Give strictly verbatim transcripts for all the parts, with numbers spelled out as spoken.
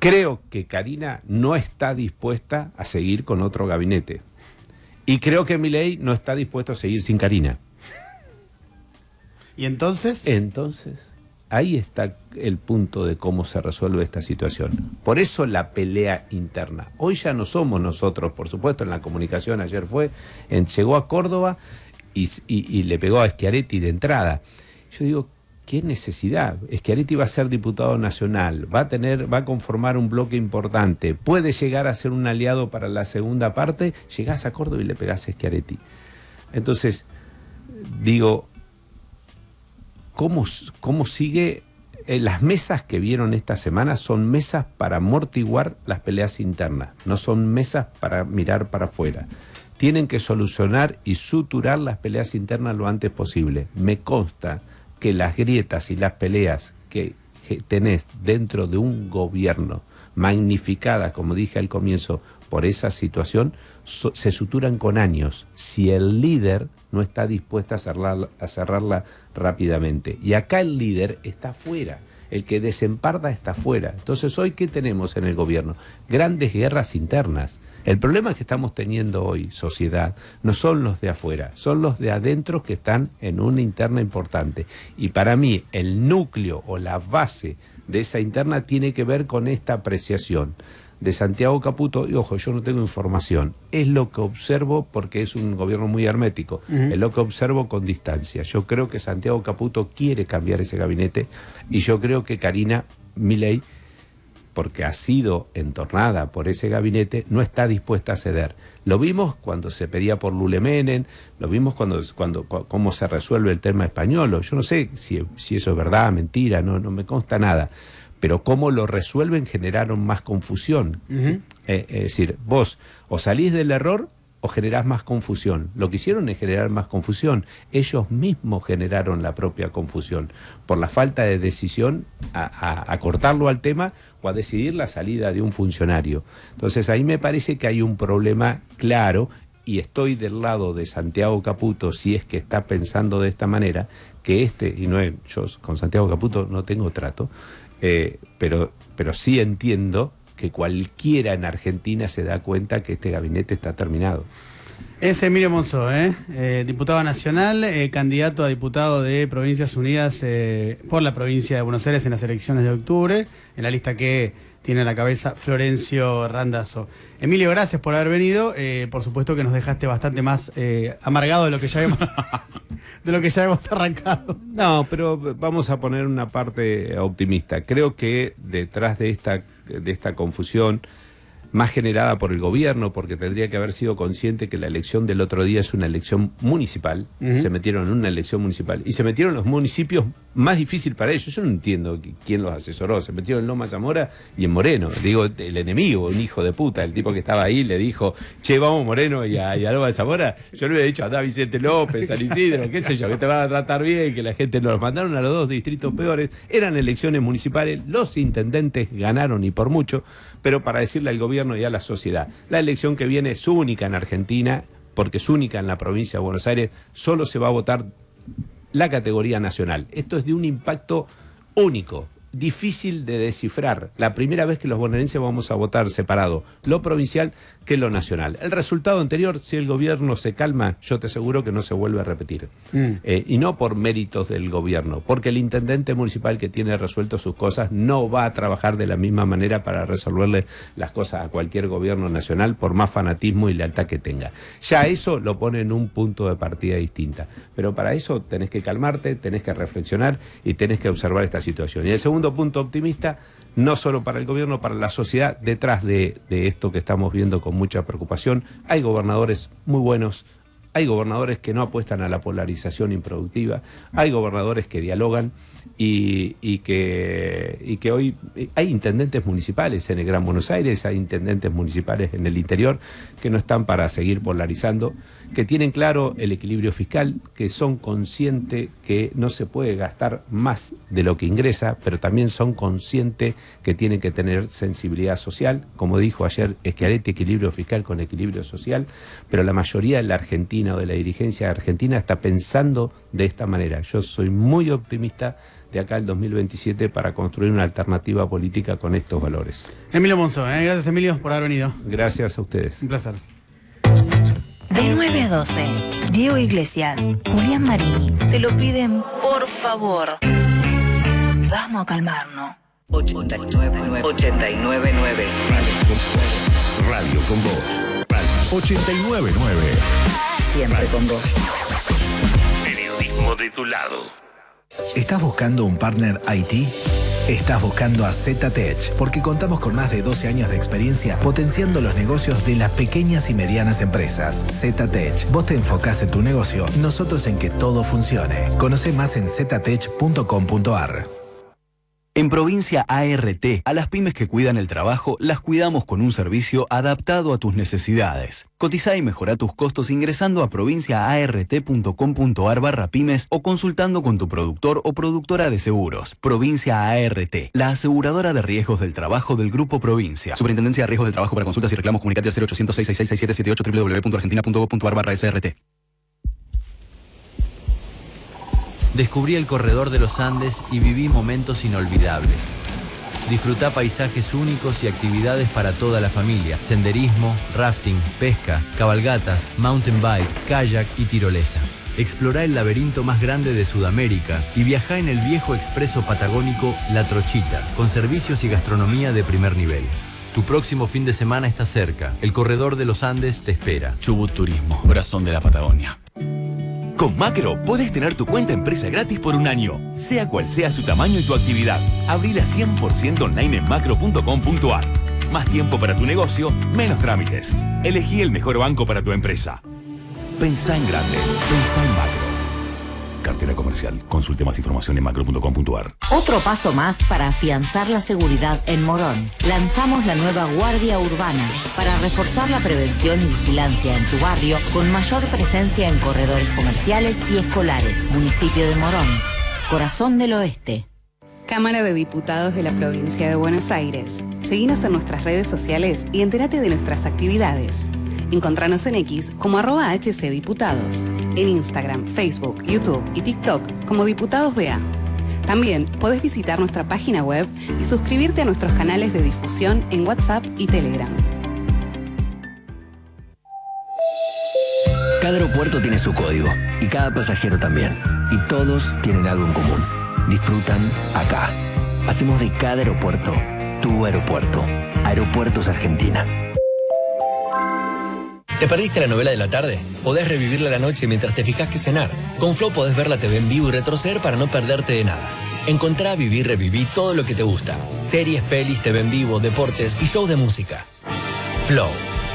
Creo que Karina no está dispuesta a seguir con otro gabinete. Y creo que Milei no está dispuesto a seguir sin Karina. ¿Y entonces? Entonces, ahí está el punto de cómo se resuelve esta situación. Por eso la pelea interna. Hoy ya no somos nosotros, por supuesto, en la comunicación ayer fue, en, llegó a Córdoba y, y, y le pegó a Schiaretti de entrada. Yo digo, ¿qué necesidad? Schiaretti va a ser diputado nacional, va a tener, va a conformar un bloque importante, puede llegar a ser un aliado para la segunda parte, llegás a Córdoba y le pegás a Schiaretti. Entonces, digo, ¿cómo, cómo sigue? Eh, las mesas que vieron esta semana son mesas para amortiguar las peleas internas, no son mesas para mirar para afuera. Tienen que solucionar y suturar las peleas internas lo antes posible. Me consta que las grietas y las peleas que tenés dentro de un gobierno, magnificadas, como dije al comienzo, por esa situación, so, se suturan con años, si el líder no está dispuesto a cerrarla, a cerrarla rápidamente. Y acá el líder está afuera, el que desemparda está afuera. Entonces, ¿hoy qué tenemos en el gobierno? Grandes guerras internas. El problema que estamos teniendo hoy, sociedad, no son los de afuera, son los de adentro que están en una interna importante. Y para mí, el núcleo o la base de esa interna tiene que ver con esta apreciación de Santiago Caputo, y ojo, yo no tengo información, es lo que observo porque es un gobierno muy hermético, uh-huh. Es lo que observo con distancia. Yo creo que Santiago Caputo quiere cambiar ese gabinete y yo creo que Karina Milei, porque ha sido entornada por ese gabinete, no está dispuesta a ceder. Lo vimos cuando se pedía por Lule Menem, lo vimos cuando, cuando cómo se resuelve el tema español. Yo no sé si, si eso es verdad, mentira, no, no me consta nada. Pero cómo lo resuelven generaron más confusión. Uh-huh. Eh, es decir, vos o salís del error o generás más confusión. Lo que hicieron es generar más confusión. Ellos mismos generaron la propia confusión por la falta de decisión a, a, a cortarlo al tema o a decidir la salida de un funcionario. Entonces ahí me parece que hay un problema claro y estoy del lado de Santiago Caputo, si es que está pensando de esta manera, que este, y no es, yo con Santiago Caputo no tengo trato, Eh, pero, pero sí entiendo que cualquiera en Argentina se da cuenta que este gabinete está terminado. Es Emilio Monzó, ¿eh? Eh, diputado nacional, eh, candidato a diputado de Provincias Unidas eh, por la provincia de Buenos Aires en las elecciones de octubre, en la lista que tiene a la cabeza Florencio Randazzo. Emilio, gracias por haber venido. Eh, por supuesto que nos dejaste bastante más eh, amargado de lo que ya hemos de lo que ya hemos arrancado. No, pero vamos a poner una parte optimista. Creo que detrás de esta de esta confusión más generada por el gobierno, porque tendría que haber sido consciente que la elección del otro día es una elección municipal, uh-huh. Se metieron en una elección municipal, y se metieron los municipios más difíciles para ellos. Yo no entiendo quién los asesoró, se metieron en Loma Zamora y en Moreno, digo, el enemigo, un hijo de puta, el tipo que estaba ahí le dijo, che, vamos Moreno y a, y a Loma Zamora, yo le hubiera dicho, andá Vicente López, San Isidro, qué sé yo, que te van a tratar bien, que la gente nos mandaron a los dos distritos peores, eran elecciones municipales, los intendentes ganaron y por mucho, pero para decirle al gobierno y a la sociedad, la elección que viene es única en Argentina, porque es única en la provincia de Buenos Aires, solo se va a votar la categoría nacional. Esto es de un impacto único, difícil de descifrar. La primera vez que los bonaerenses vamos a votar separado, lo provincial que lo nacional. El resultado anterior, si el gobierno se calma, yo te aseguro que no se vuelve a repetir. Mm. Eh, y no por méritos del gobierno, porque el intendente municipal que tiene resuelto sus cosas no va a trabajar de la misma manera para resolverle las cosas a cualquier gobierno nacional, por más fanatismo y lealtad que tenga. Ya eso lo pone en un punto de partida distinta. Pero para eso tenés que calmarte, tenés que reflexionar y tenés que observar esta situación. Y el segundo punto optimista, no solo para el gobierno, para la sociedad, detrás de, de esto que estamos viendo con mucha preocupación, hay gobernadores muy buenos, hay gobernadores que no apuestan a la polarización improductiva, hay gobernadores que dialogan y, y, que, y que hoy hay intendentes municipales en el Gran Buenos Aires, hay intendentes municipales en el interior que no están para seguir polarizando, que tienen claro el equilibrio fiscal, que son conscientes que no se puede gastar más de lo que ingresa, pero también son conscientes que tienen que tener sensibilidad social, como dijo ayer Schiaretti, equilibrio fiscal con equilibrio social, pero la mayoría de la Argentina o de la dirigencia argentina está pensando de esta manera. Yo soy muy optimista de acá al dos mil veintisiete para construir una alternativa política con estos valores. Emilio Monzó, ¿eh? Gracias Emilio por haber venido. Gracias a ustedes. Un placer. De nueve a doce, Diego Iglesias, Julián Marini, te lo piden por favor. Vamos a calmarnos. ochenta y nueve nueve ochenta y nueve nueve Radio con vos. Radio ochenta y nueve nueve. Siempre con vos. Periodismo de tu lado. ¿Estás buscando un partner I T? Estás buscando a Z-Tech, porque contamos con más de doce años de experiencia potenciando los negocios de las pequeñas y medianas empresas. Z-Tech, vos te enfocás en tu negocio, nosotros en que todo funcione. Conoce más en ztech punto com punto ar. En Provincia A R T, a las pymes que cuidan el trabajo, las cuidamos con un servicio adaptado a tus necesidades. Cotizá y mejorá tus costos ingresando a provinciaart punto com punto ar barra pymes o consultando con tu productor o productora de seguros. Provincia A R T, la aseguradora de riesgos del trabajo del Grupo Provincia. Superintendencia de Riesgos del Trabajo. Para consultas y reclamos, comunicate al cero ochocientos seis seis seis seis siete siete ocho w w w punto argentina punto gov punto ar barra S R T. Descubrí el corredor de los Andes y viví momentos inolvidables. Disfrutá paisajes únicos y actividades para toda la familia. Senderismo, rafting, pesca, cabalgatas, mountain bike, kayak y tirolesa. Explorá el laberinto más grande de Sudamérica y viajá en el viejo expreso patagónico La Trochita, con servicios y gastronomía de primer nivel. Tu próximo fin de semana está cerca. El corredor de los Andes te espera. Chubut Turismo, corazón de la Patagonia. Con Macro podés tener tu cuenta empresa gratis por un año, sea cual sea su tamaño y tu actividad. Abrila cien por ciento online en macro punto com punto ar. Más tiempo para tu negocio, menos trámites. Elegí el mejor banco para tu empresa. Pensá en grande, pensá en Macro. Cartera comercial. Consulte más información en macro punto com punto ar. Otro paso más para afianzar la seguridad en Morón. Lanzamos la nueva Guardia Urbana para reforzar la prevención y vigilancia en tu barrio con mayor presencia en corredores comerciales y escolares. Municipio de Morón, corazón del oeste. Cámara de Diputados de la Provincia de Buenos Aires. Seguinos en nuestras redes sociales y entérate de nuestras actividades. Encontranos en X como arroba hcdiputados, en Instagram, Facebook, YouTube y TikTok como Diputados B A. También podés visitar nuestra página web y suscribirte a nuestros canales de difusión en WhatsApp y Telegram. Cada aeropuerto tiene su código y cada pasajero también. Y todos tienen algo en común. Disfrutan acá. Hacemos de cada aeropuerto tu aeropuerto. Aeropuertos Argentina. ¿Te perdiste la novela de la tarde? Podés revivirla la noche mientras te fijas qué cenar. Con Flow podés ver la T V en vivo y retroceder para no perderte de nada. Encontrá, vivir, reviví todo lo que te gusta. Series, pelis, T V en vivo, deportes y shows de música. Flow.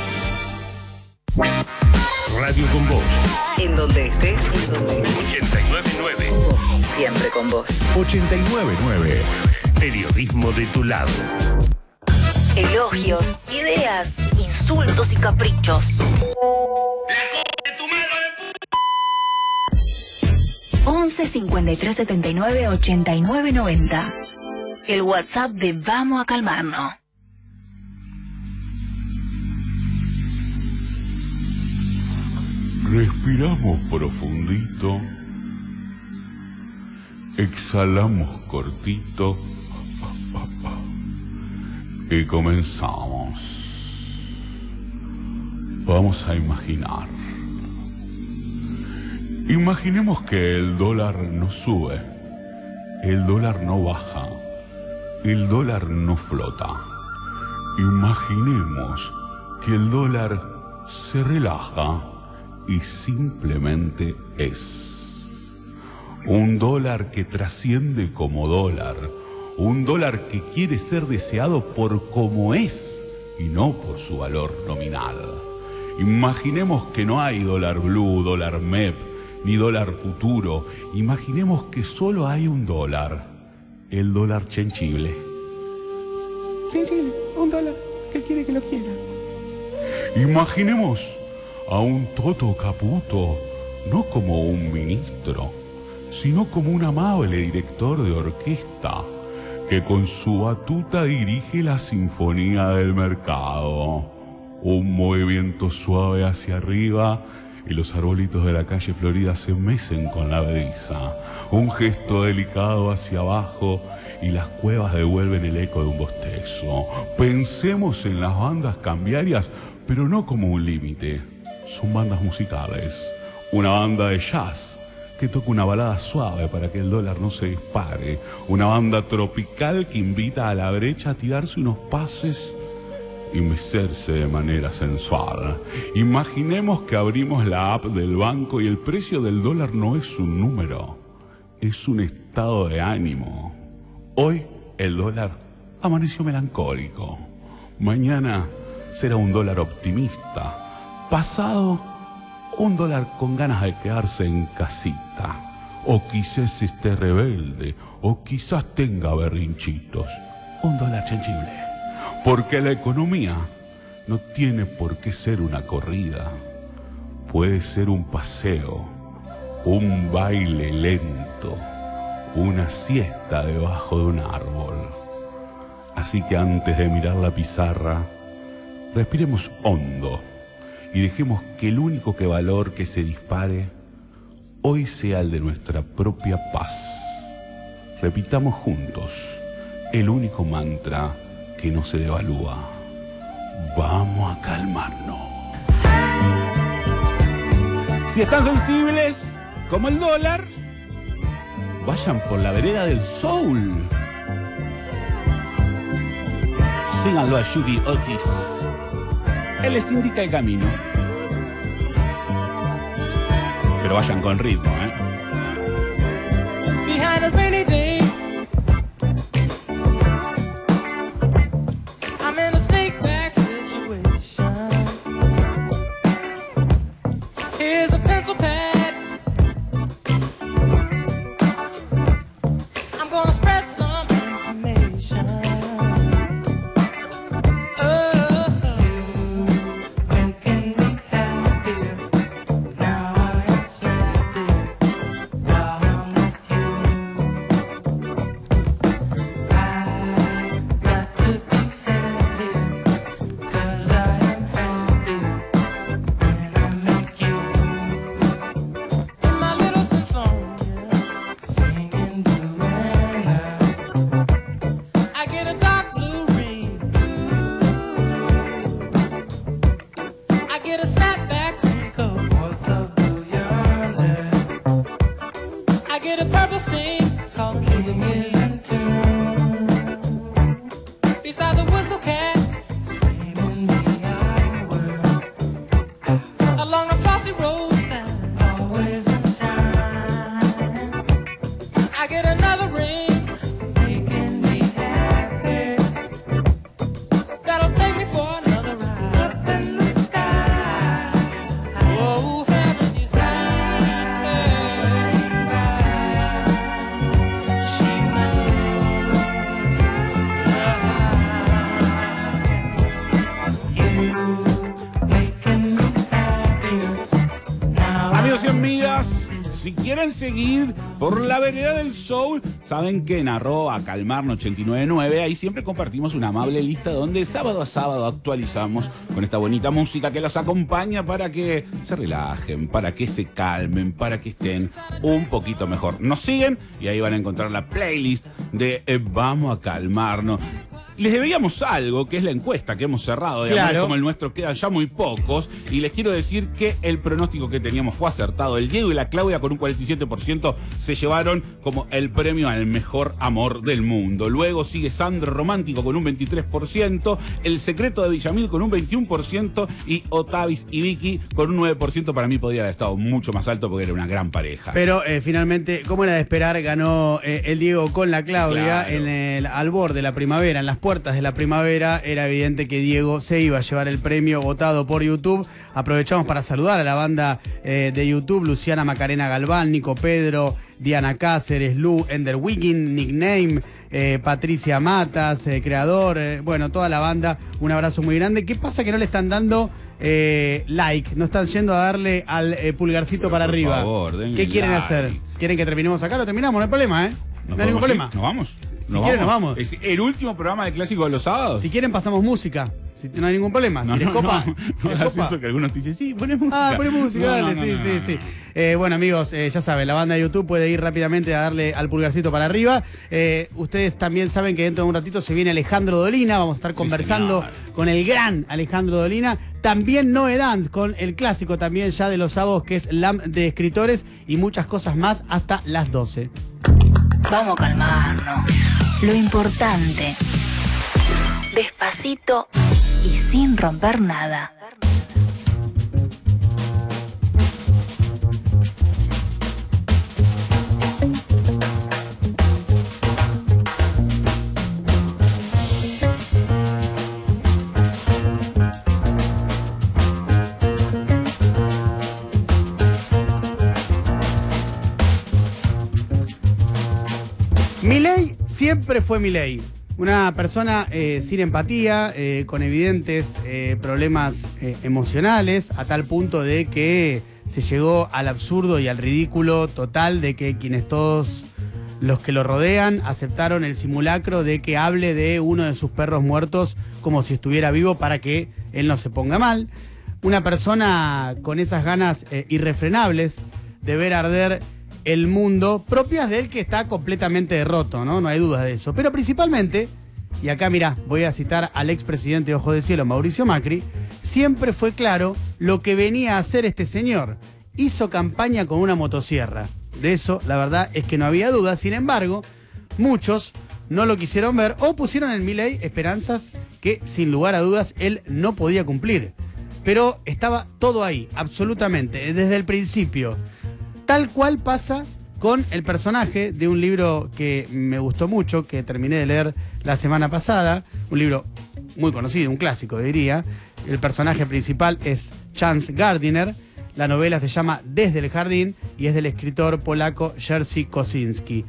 Radio con vos. En donde estés, en donde estés. ochenta y nueve nueve. Siempre con vos. ochenta y nueve nueve. Periodismo de tu lado. Elogios, ideas, insultos y caprichos. once cincuenta y tres setenta y nueve ochenta y nueve noventa. El WhatsApp de Vamos a Calmarnos. Respiramos profundito. Exhalamos cortito. Y comenzamos. Vamos a imaginar. Imaginemos que el dólar no sube, el dólar no baja, el dólar no flota. Imaginemos que el dólar se relaja y simplemente es. Un dólar que trasciende como dólar. Un dólar que quiere ser deseado por como es y no por su valor nominal. Imaginemos que no hay dólar blue, dólar M E P, ni dólar futuro. Imaginemos que solo hay un dólar, el dólar chenchible. Sí, sí, un dólar, que quiere que lo quiera. Imaginemos a un Toto Caputo, no como un ministro, sino como un amable director de orquesta, que con su batuta dirige la sinfonía del mercado. Un movimiento suave hacia arriba y los arbolitos de la calle Florida se mecen con la brisa. Un gesto delicado hacia abajo y las cuevas devuelven el eco de un bostezo. Pensemos en las bandas cambiarias, pero no como un límite. Son bandas musicales. Una banda de jazz que toca una balada suave para que el dólar no se dispare. Una banda tropical que invita a la brecha a tirarse unos pases y mecerse de manera sensual. Imaginemos que abrimos la app del banco y el precio del dólar no es un número, es un estado de ánimo. Hoy el dólar amaneció melancólico. Mañana será un dólar optimista. Pasado, un dólar con ganas de quedarse en casita. O quizás esté rebelde, o quizás tenga berrinchitos. Un dólar chanchible. Porque la economía no tiene por qué ser una corrida. Puede ser un paseo, un baile lento, una siesta debajo de un árbol. Así que antes de mirar la pizarra, respiremos hondo y dejemos que el único que valor que se dispare hoy sea el de nuestra propia paz. Repitamos juntos el único mantra que no se devalúa. Vamos a calmarnos. Si están sensibles como el dólar, vayan por la vereda del soul. Síganlo a Judy Otis. Él les indica el camino. Pero vayan con ritmo, ¿eh? Behind a rainy day, I'm in a snake back situation. Here's a pencil pad. I'm gonna spread some information. Seguir por la vereda del soul, saben que en arroba calmarnos ochenta y nueve nueve ahí siempre compartimos una amable lista donde sábado a sábado actualizamos con esta bonita música que los acompaña para que se relajen, para que se calmen, para que estén un poquito mejor. Nos siguen y ahí van a encontrar la playlist de eh, Vamos a Calmarnos. Les debíamos algo, que es la encuesta que hemos cerrado. De Claro. amores como el nuestro quedan ya muy pocos. Y les quiero decir que el pronóstico que teníamos fue acertado. El Diego y la Claudia con un cuarenta y siete por ciento se llevaron como el premio al mejor amor del mundo. Luego sigue Sandro Romántico con un veintitrés por ciento. El Secreto de Villamil con un veintiuno por ciento. Y Otavis y Vicky con un nueve por ciento. Para mí podría haber estado mucho más alto porque era una gran pareja. Pero eh, finalmente, como era de esperar, ganó eh, el Diego con la Claudia. Sí, claro. En el al borde de la primavera, en las puertas de la primavera, era evidente que Diego se iba a llevar el premio votado por YouTube. Aprovechamos para saludar a la banda eh, de YouTube: Luciana Macarena Galván, Nico Pedro, Diana Cáceres, Lu, Ender Wiggin, Nickname, eh, Patricia Matas, eh, creador, eh, bueno, toda la banda, un abrazo muy grande. ¿Qué pasa que no le están dando eh, like? No están yendo a darle al eh, pulgarcito para Por arriba. favor, denle ¿Qué quieren like. hacer? ¿Quieren que terminemos acá? Lo terminamos, no hay problema, ¿eh? No hay ningún problema. ¿Nos vamos? Si quieren, nos vamos. Es el último programa de Clásico de los sábados. Si quieren, pasamos música. Si no hay ningún problema. No, si les no, copa. no, no les hagas copa. eso que algunos te dicen, sí, pones música. Ah, pones música, No, dale, no, sí, no, sí, no, sí. no. Eh, bueno, amigos, eh, ya saben, la banda de YouTube puede ir rápidamente a darle al pulgarcito para arriba. Eh, ustedes también saben que dentro de un ratito se viene Alejandro Dolina. Vamos a estar conversando señor. con el gran Alejandro Dolina. También Noé Dance con el clásico también ya de los sábados, que es L A M de escritores, y muchas cosas más hasta las doce. Vamos a calmarnos. Lo importante. Despacito y sin romper nada. Milei siempre fue Milei. Una persona eh, sin empatía, eh, con evidentes eh, problemas eh, emocionales, a tal punto de que se llegó al absurdo y al ridículo total de que quienes todos los que lo rodean aceptaron el simulacro de que hable de uno de sus perros muertos como si estuviera vivo para que él no se ponga mal. Una persona con esas ganas eh, irrefrenables de ver arder el mundo, propias de él, que está completamente derroto, ¿no? No hay dudas de eso. Pero principalmente, y acá mirá, voy a citar al expresidente Ojo de Cielo, Mauricio Macri, siempre fue claro lo que venía a hacer este señor. Hizo campaña con una motosierra. De eso, la verdad, es que no había duda. Sin embargo, muchos no lo quisieron ver o pusieron en Milei esperanzas que, sin lugar a dudas, él no podía cumplir. Pero estaba todo ahí, absolutamente, desde el principio. Tal cual pasa con el personaje de un libro que me gustó mucho, que terminé de leer la semana pasada, un libro muy conocido, un clásico diría. El personaje principal es Chance Gardiner, la novela se llama Desde el Jardín y es del escritor polaco Jerzy Kosinski.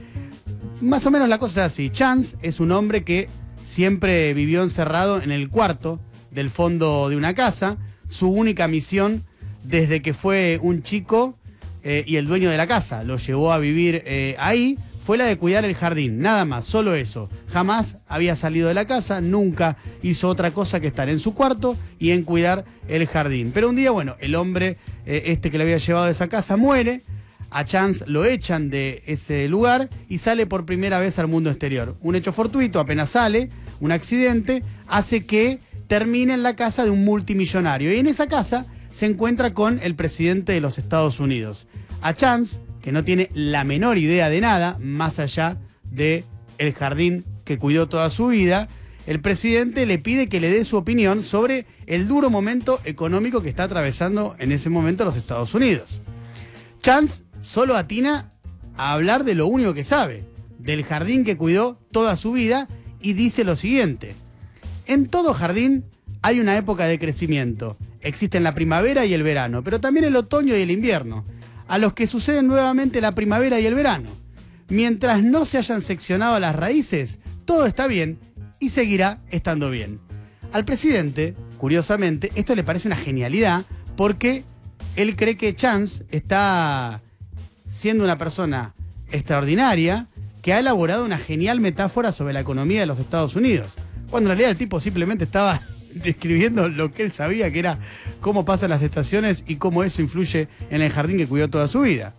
Más o menos la cosa es así. Chance es un hombre que siempre vivió encerrado en el cuarto del fondo de una casa. Su única misión desde que fue un chico Eh, y el dueño de la casa lo llevó a vivir eh, ahí, fue la de cuidar el jardín, nada más, solo eso. Jamás había salido de la casa, nunca hizo otra cosa que estar en su cuarto y en cuidar el jardín. Pero un día, bueno, el hombre eh, este que le había llevado de esa casa muere, a Chance lo echan de ese lugar y sale por primera vez al mundo exterior. Un hecho fortuito, apenas sale, un accidente, hace que termine en la casa de un multimillonario. Y en esa casa se encuentra con el presidente de los Estados Unidos. A Chance, que no tiene la menor idea de nada, más allá de el jardín que cuidó toda su vida, el presidente le pide que le dé su opinión sobre el duro momento económico que está atravesando en ese momento los Estados Unidos. Chance solo atina a hablar de lo único que sabe, del jardín que cuidó toda su vida, y dice lo siguiente: en todo jardín hay una época de crecimiento. Existen la primavera y el verano, pero también el otoño y el invierno, a los que suceden nuevamente la primavera y el verano. Mientras no se hayan seccionado las raíces, todo está bien y seguirá estando bien. Al presidente, curiosamente, esto le parece una genialidad porque él cree que Chance está siendo una persona extraordinaria que ha elaborado una genial metáfora sobre la economía de los Estados Unidos, cuando en realidad el tipo simplemente estaba describiendo lo que él sabía, que era cómo pasan las estaciones y cómo eso influye en el jardín que cuidó toda su vida.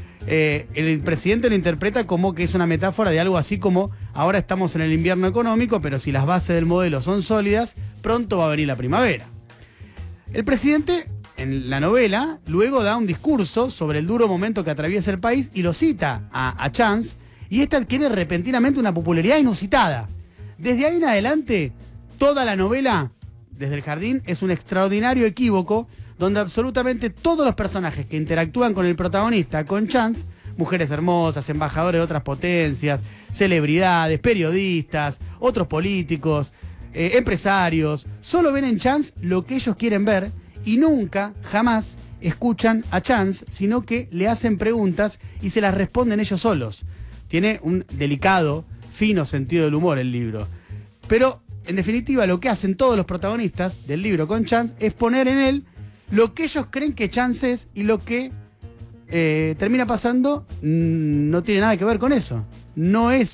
Eh, el presidente lo interpreta como que es una metáfora de algo así como: ahora estamos en el invierno económico, pero si las bases del modelo son sólidas, pronto va a venir la primavera. El presidente, en la novela, luego da un discurso sobre el duro momento que atraviesa el país y lo cita a, a Chance, y este adquiere repentinamente una popularidad inusitada. Desde ahí en adelante, toda la novela, Desde el Jardín, es un extraordinario equívoco donde absolutamente todos los personajes que interactúan con el protagonista, con Chance, mujeres hermosas, embajadores de otras potencias, celebridades, periodistas, otros políticos, eh, empresarios, solo ven en Chance lo que ellos quieren ver y nunca, jamás escuchan a Chance, sino que le hacen preguntas y se las responden ellos solos. Tiene un delicado, fino sentido del humor el libro. Pero en definitiva, lo que hacen todos los protagonistas del libro con Chance es poner en él lo que ellos creen que Chance es, y lo que eh, termina pasando mmm, no tiene nada que ver con eso. No es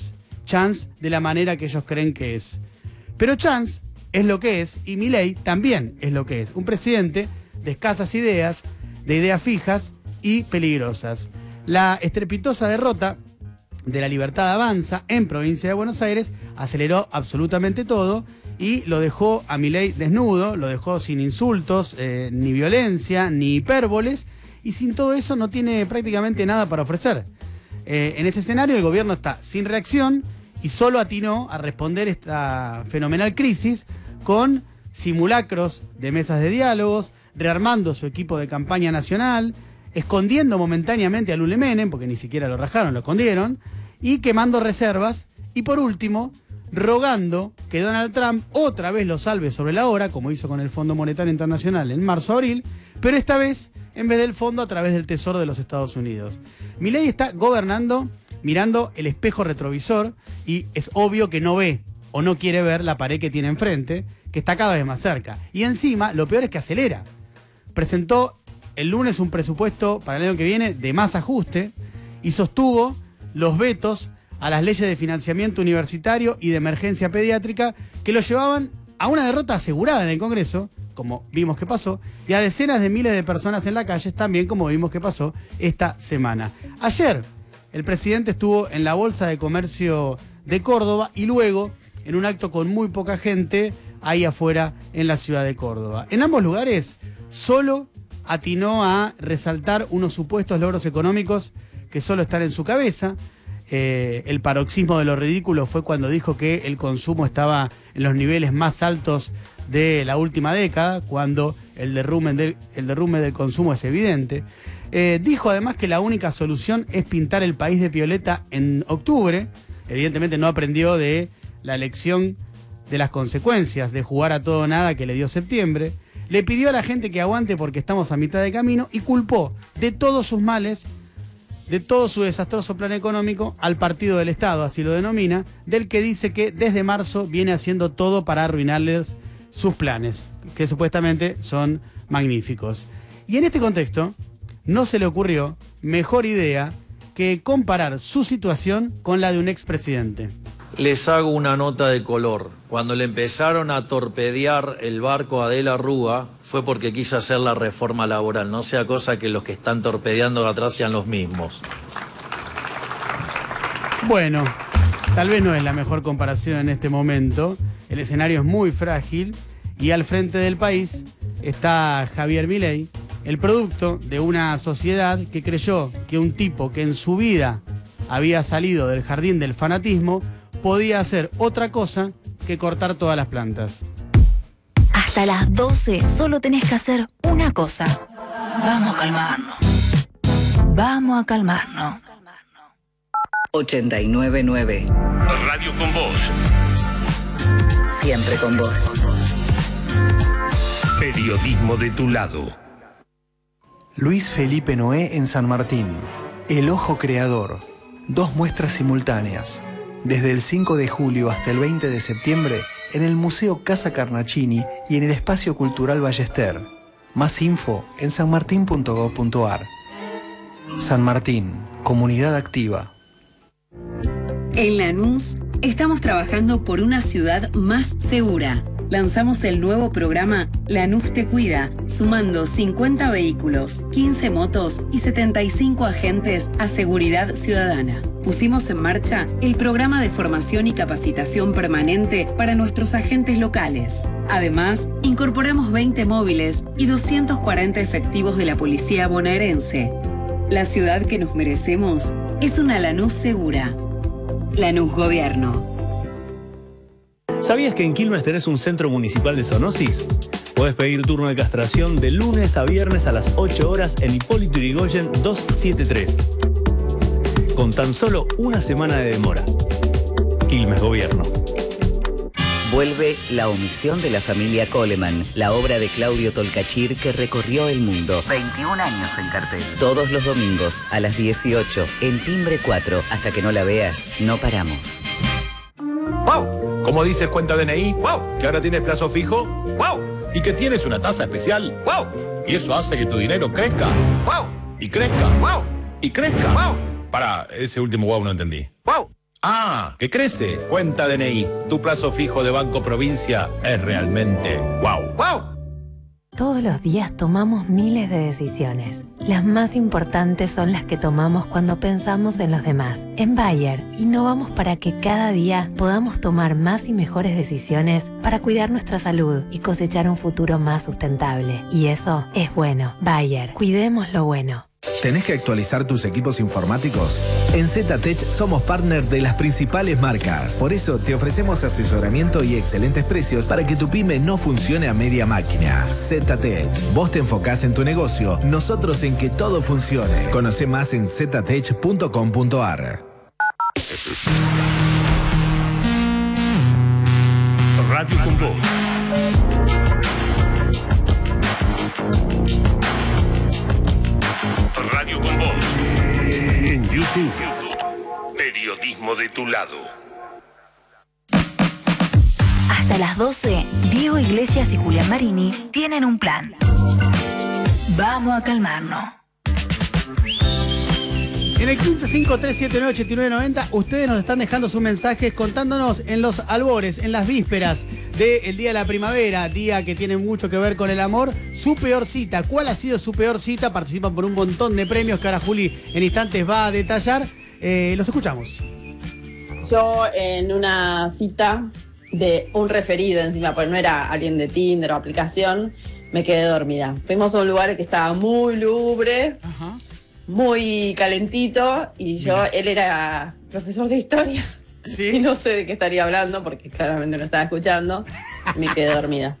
Chance de la manera que ellos creen que es. Pero Chance es lo que es y Milei también es lo que es. Un presidente de escasas ideas, de ideas fijas y peligrosas. La estrepitosa derrota de la Libertad Avanza en provincia de Buenos Aires aceleró absolutamente todo y lo dejó a Milei desnudo, lo dejó sin insultos, eh, ni violencia, ni hipérboles, y sin todo eso no tiene prácticamente nada para ofrecer. Eh, en ese escenario el gobierno está sin reacción y solo atinó a responder esta fenomenal crisis con simulacros de mesas de diálogos, rearmando su equipo de campaña nacional, escondiendo momentáneamente a Lule Menem, porque ni siquiera lo rajaron, lo escondieron, y quemando reservas, y por último, rogando que Donald Trump otra vez lo salve sobre la hora, como hizo con el Fondo Monetario Internacional en marzo-abril, pero esta vez en vez del fondo a través del Tesoro de los Estados Unidos. Milei está gobernando mirando el espejo retrovisor y es obvio que no ve o no quiere ver la pared que tiene enfrente, que está cada vez más cerca. Y encima, lo peor es que acelera. Presentó el lunes un presupuesto para el año que viene de más ajuste y sostuvo los vetos a las leyes de financiamiento universitario y de emergencia pediátrica que lo llevaban a una derrota asegurada en el Congreso, como vimos que pasó, y a decenas de miles de personas en la calle, también como vimos que pasó esta semana. Ayer, el presidente estuvo en la Bolsa de Comercio de Córdoba y luego en un acto con muy poca gente ahí afuera en la ciudad de Córdoba. En ambos lugares, solo atinó a resaltar unos supuestos logros económicos que solo están en su cabeza. Eh, el paroxismo de lo ridículo fue cuando dijo que el consumo estaba en los niveles más altos de la última década, cuando el derrumbe del, el derrumbe del consumo es evidente. Eh, dijo además que la única solución es pintar el país de violeta en octubre. Evidentemente no aprendió de la lección de las consecuencias de jugar a todo o nada que le dio septiembre. Le pidió a la gente que aguante porque estamos a mitad de camino y culpó de todos sus males, de todo su desastroso plan económico al Partido del Estado, así lo denomina, del que dice que desde marzo viene haciendo todo para arruinarles sus planes, que supuestamente son magníficos. Y en este contexto, no se le ocurrió mejor idea que comparar su situación con la de un expresidente. Les hago una nota de color. Cuando le empezaron a torpedear el barco a De la Rúa fue porque quiso hacer la reforma laboral. No sea cosa que los que están torpedeando atrás sean los mismos. Bueno, tal vez no es la mejor comparación en este momento. El escenario es muy frágil y al frente del país está Javier Milei, el producto de una sociedad que creyó que un tipo que en su vida había salido del jardín del fanatismo podía hacer otra cosa que cortar todas las plantas. Hasta las doce solo tenés que hacer una cosa. Vamos a calmarnos. Vamos a calmarnos. ochenta y nueve punto nueve. Radio con vos. Siempre con vos. Periodismo de tu lado. Luis Felipe Noé en San Martín. El Ojo Creador. Dos muestras simultáneas. Desde el cinco de julio hasta el veinte de septiembre en el Museo Casa Carnacini y en el Espacio Cultural Ballester. Más info en sanmartin punto gob punto ar. San Martín, comunidad activa. En Lanús estamos trabajando por una ciudad más segura. Lanzamos el nuevo programa Lanús te cuida, sumando cincuenta vehículos, quince motos y setenta y cinco agentes a seguridad ciudadana. Pusimos en marcha el programa de formación y capacitación permanente para nuestros agentes locales. Además, incorporamos veinte móviles y doscientos cuarenta efectivos de la policía bonaerense. La ciudad que nos merecemos es una Lanús segura. Lanús Gobierno. ¿Sabías que en Quilmes tenés un centro municipal de zoonosis? Podés pedir turno de castración de lunes a viernes a las ocho horas en Hipólito Yrigoyen doscientos setenta y tres. Con tan solo una semana de demora. Quilmes Gobierno. Vuelve La omisión de la familia Coleman, la obra de Claudio Tolcachir que recorrió el mundo. veintiún años en cartel. Todos los domingos a las dieciocho en Timbre cuatro. Hasta que no la veas, no paramos. ¡Wow! ¿Cómo dices cuenta D N I? ¡Wow! ¿Que ahora tienes plazo fijo? ¡Wow! ¿Y que tienes una tasa especial? ¡Wow! Y eso hace que tu dinero crezca. ¡Wow! Y crezca. ¡Wow! Y crezca. ¡Wow! Para, ese último wow no entendí. ¡Wow! Ah, que crece. Cuenta D N I. Tu plazo fijo de Banco Provincia es realmente wow. ¡Wow! Todos los días tomamos miles de decisiones. Las más importantes son las que tomamos cuando pensamos en los demás. En Bayer, innovamos para que cada día podamos tomar más y mejores decisiones para cuidar nuestra salud y cosechar un futuro más sustentable. Y eso es bueno. Bayer, cuidemos lo bueno. ¿Tenés que actualizar tus equipos informáticos? En ZTech somos partner de las principales marcas. Por eso te ofrecemos asesoramiento y excelentes precios para que tu pyme no funcione a media máquina. ZTech, vos te enfocás en tu negocio, nosotros en que todo funcione. Conoce más en ztech punto com punto ar. Radio con Voz. Radio con Voz. En YouTube. Periodismo de tu lado. Hasta las doce, Diego Iglesias y Julián Marini tienen un plan. Vamos a calmarnos. En el quince cinco tres siete nueve ocho nueve nueve cero, ustedes nos están dejando sus mensajes contándonos en los albores, en las vísperas del Día de la Primavera, día que tiene mucho que ver con el amor, su peor cita. ¿Cuál ha sido su peor cita? Participan por un montón de premios que ahora Juli en instantes va a detallar. Eh, los escuchamos. Yo en una cita de un referido encima, pues no era alguien de Tinder o aplicación, me quedé dormida. Fuimos a un lugar que estaba muy lúgubre. Ajá. Muy calentito, y yo, Mira. él era profesor de historia. ¿Sí? Y no sé de qué estaría hablando porque claramente no estaba escuchando. Me quedé dormida.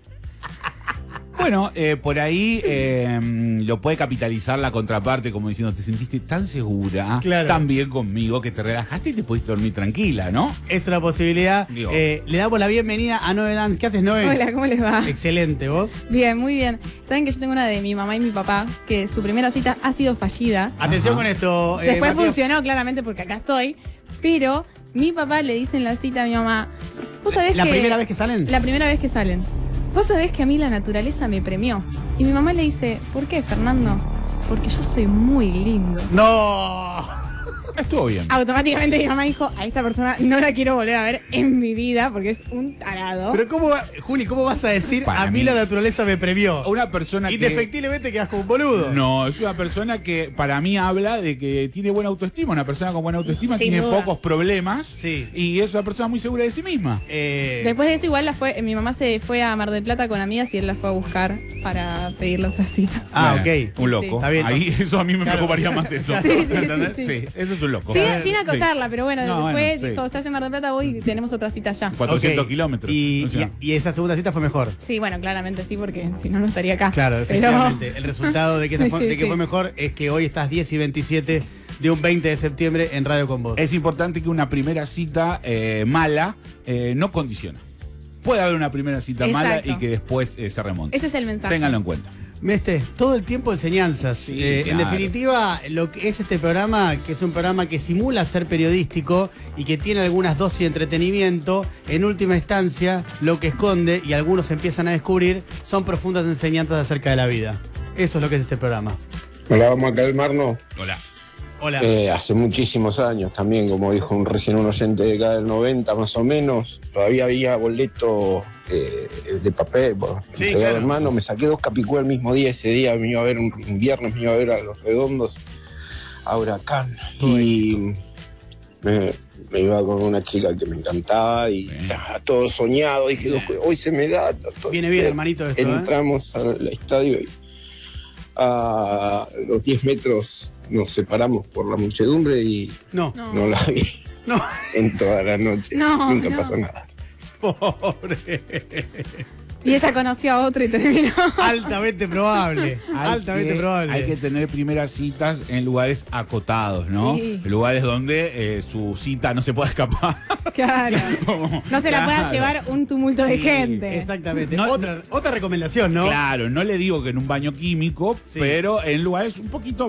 Bueno, eh, por ahí eh, lo puede capitalizar la contraparte como diciendo, te sentiste tan segura, claro, tan bien conmigo que te relajaste y te pudiste dormir tranquila, ¿no? Es una posibilidad. Eh, le damos la bienvenida a Noé Dance. ¿Qué haces, Noé? Hola, ¿cómo les va? Excelente, ¿vos? Bien, muy bien. Saben que yo tengo una de mi mamá y mi papá, que su primera cita ha sido fallida. Atención Ajá. con esto. Eh, Después Mateo. funcionó claramente porque acá estoy, pero mi papá le dice en la cita a mi mamá, ¿vos sabés ¿La que primera vez que salen? La primera vez que salen. Vos sabés que a mí la naturaleza me premió. Y mi mamá le dice, ¿por qué, Fernando? Porque yo soy muy lindo. ¡No! Estuvo bien. Automáticamente mi mamá dijo, a esta persona no la quiero volver a ver en mi vida porque es un tarado. Pero ¿cómo, Juli, cómo vas a decir, Para a mí, mí la naturaleza me premió? Una persona Indefectiblemente que... quedas como un boludo. No, es una persona que para mí habla de que tiene buena autoestima. Una persona con buena autoestima Sin tiene duda. pocos problemas. Sí. Y es una persona muy segura de sí misma. Eh... Después de eso igual la fue, mi mamá se fue a Mar del Plata con amigas y él la fue a buscar para pedirle otra cita. Ah, bueno, ok. Un loco. Sí. Está bien. Ahí eso a mí me claro. preocuparía más eso. Sí, sí, sí, sí, sí. Eso es un loco. Sí, sin acosarla, sí. pero bueno, no, después bueno, dijo, sí. estás en Mar del Plata, voy y tenemos otra cita ya. cuatrocientos okay. kilómetros. Y, o sea. y, y esa segunda cita fue mejor. Sí, bueno, claramente sí, porque si no, no estaría acá. Claro, efectivamente. Pero... El resultado de que, sí, fue, sí, de que sí. fue mejor es que hoy estás diez y veintisiete de un veinte de septiembre en Radio con Voz. Es importante que una primera cita eh, mala eh, no condiciona. Puede haber una primera cita Exacto. mala y que después eh, se remonte. Ese es el mensaje. Ténganlo en cuenta. Este, todo el tiempo enseñanzas. Sí, eh, claro. En definitiva, lo que es este programa, que es un programa que simula ser periodístico y que tiene algunas dosis de entretenimiento, en última instancia, lo que esconde, y algunos empiezan a descubrir, son profundas enseñanzas acerca de la vida. Eso es lo que es este programa. Hola, vamos a calmarnos. Hola. Hola. Eh, hace muchísimos años también, como dijo un recién un oyente de acá del noventa más o menos, todavía había boleto eh, de papel, bueno, sí, claro. hermano, me saqué dos capicúas el mismo día, ese día me iba a ver un, un viernes, me iba a ver a Los Redondos, a Huracán, todo y me, me iba con una chica que me encantaba y estaba todo soñado, dije, bien. hoy se me da. Todo, Viene bien, hermanito, esto, entramos ¿eh? al estadio y a los diez metros nos separamos por la muchedumbre y no, no, no la vi no. en toda la noche. No, Nunca no. pasó nada. Pobre. Y ella conoció a otro y terminó. Altamente probable. Hay altamente que, probable. Hay que tener primeras citas en lugares acotados, ¿no? Sí. En lugares donde eh, su cita no se pueda escapar. Claro. Como, no se la claro. pueda llevar un tumulto de sí, gente. Exactamente. No, otra, otra recomendación, ¿no? Claro, no le digo que en un baño químico, sí. pero en lugares un poquito más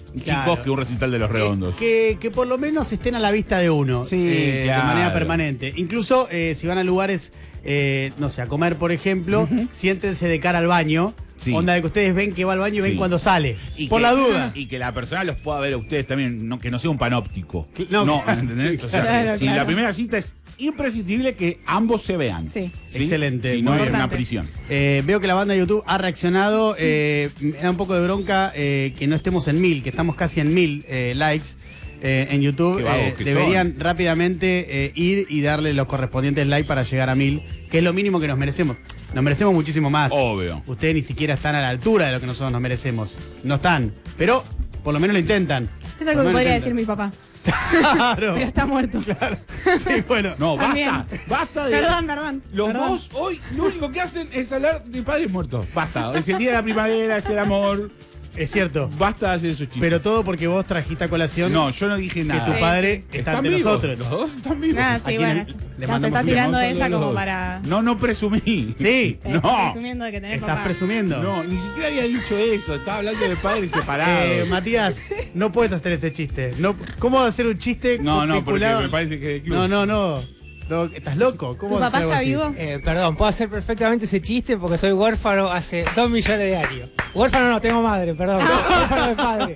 Claro. chicos que un recital de Los Redondos. Que, que por lo menos estén a la vista de uno. Sí, eh, claro. De manera permanente. Incluso eh, si van a lugares, eh, no sé, a comer, por ejemplo, uh-huh. siéntense de cara al baño. Sí. Onda de que ustedes ven que va al baño y sí. ven cuando sale. Y por que, la duda. Y que la persona los pueda ver a ustedes también, no, que no sea un panóptico. No, no ¿entendés? O sea, claro, si claro. la primera cita es imprescindible que ambos se vean. Sí. ¿Sí? Excelente. Si no es importante. una prisión. Eh, veo que la banda de YouTube ha reaccionado. Eh, me da un poco de bronca eh, que no estemos en mil, que estamos casi en mil eh, likes. Eh, en YouTube. Qué vagos eh, que deberían son. rápidamente eh, ir y darle los correspondientes likes para llegar a mil, que es lo mínimo que nos merecemos. Nos merecemos muchísimo más. Obvio. Ustedes ni siquiera están a la altura de lo que nosotros nos merecemos. No están, pero por lo menos lo intentan. Es algo que podría decir mi papá. Claro. Pero está muerto. Claro. Sí, bueno. No, También. basta. Basta de. Perdón, perdón. Los perdón. dos hoy lo único que hacen es hablar de padres muertos. Basta. Es el día de la primavera, es el amor. Es cierto. Basta de hacer esos chistes. Pero todo porque vos trajiste a colación. No, yo no dije nada. Que tu padre Sí. está Están entre vivos. nosotros. Los dos están vivos. Ah, sí, Aquí bueno. le- le Ya se mandamos está un tirando beso a esa los como dos. para. No, no presumí. Sí. Estás No. presumiendo de que tenés Estás papá. presumiendo. No, ni siquiera había dicho eso. Estaba hablando de padres separados. Eh, Matías, no puedes hacer ese chiste. No, ¿cómo hacer un chiste No, no, porque vinculado? me parece que. No, no, no. No, ¿estás loco? ¿Cómo ¿Tu vas a papá hacer algo está así? vivo? Eh, perdón, puedo hacer perfectamente ese chiste porque soy huérfano hace dos millones de años. Huérfano no, tengo madre, perdón. Huérfano de padre.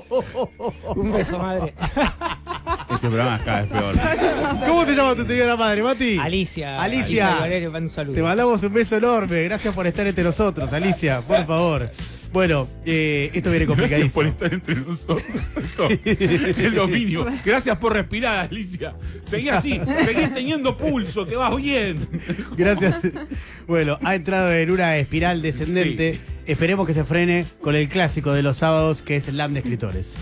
Un beso, madre. Este programa es cada vez peor. ¿Cómo te llama tu señora madre, Mati? Alicia. Alicia. y Valerio, mando un saludo. Te mandamos un beso enorme. Gracias por estar entre nosotros, Alicia, por favor. Bueno, eh, esto viene Gracias complicadísimo. por estar entre nosotros. No, es lo mínimo. Gracias por respirar, Alicia. Seguí así. Seguís teniendo pulso, que vas bien. Gracias. Bueno, ha entrado en una espiral descendente. Sí. Esperemos que se frene con el clásico de los sábados, que es el Slam de Escritores.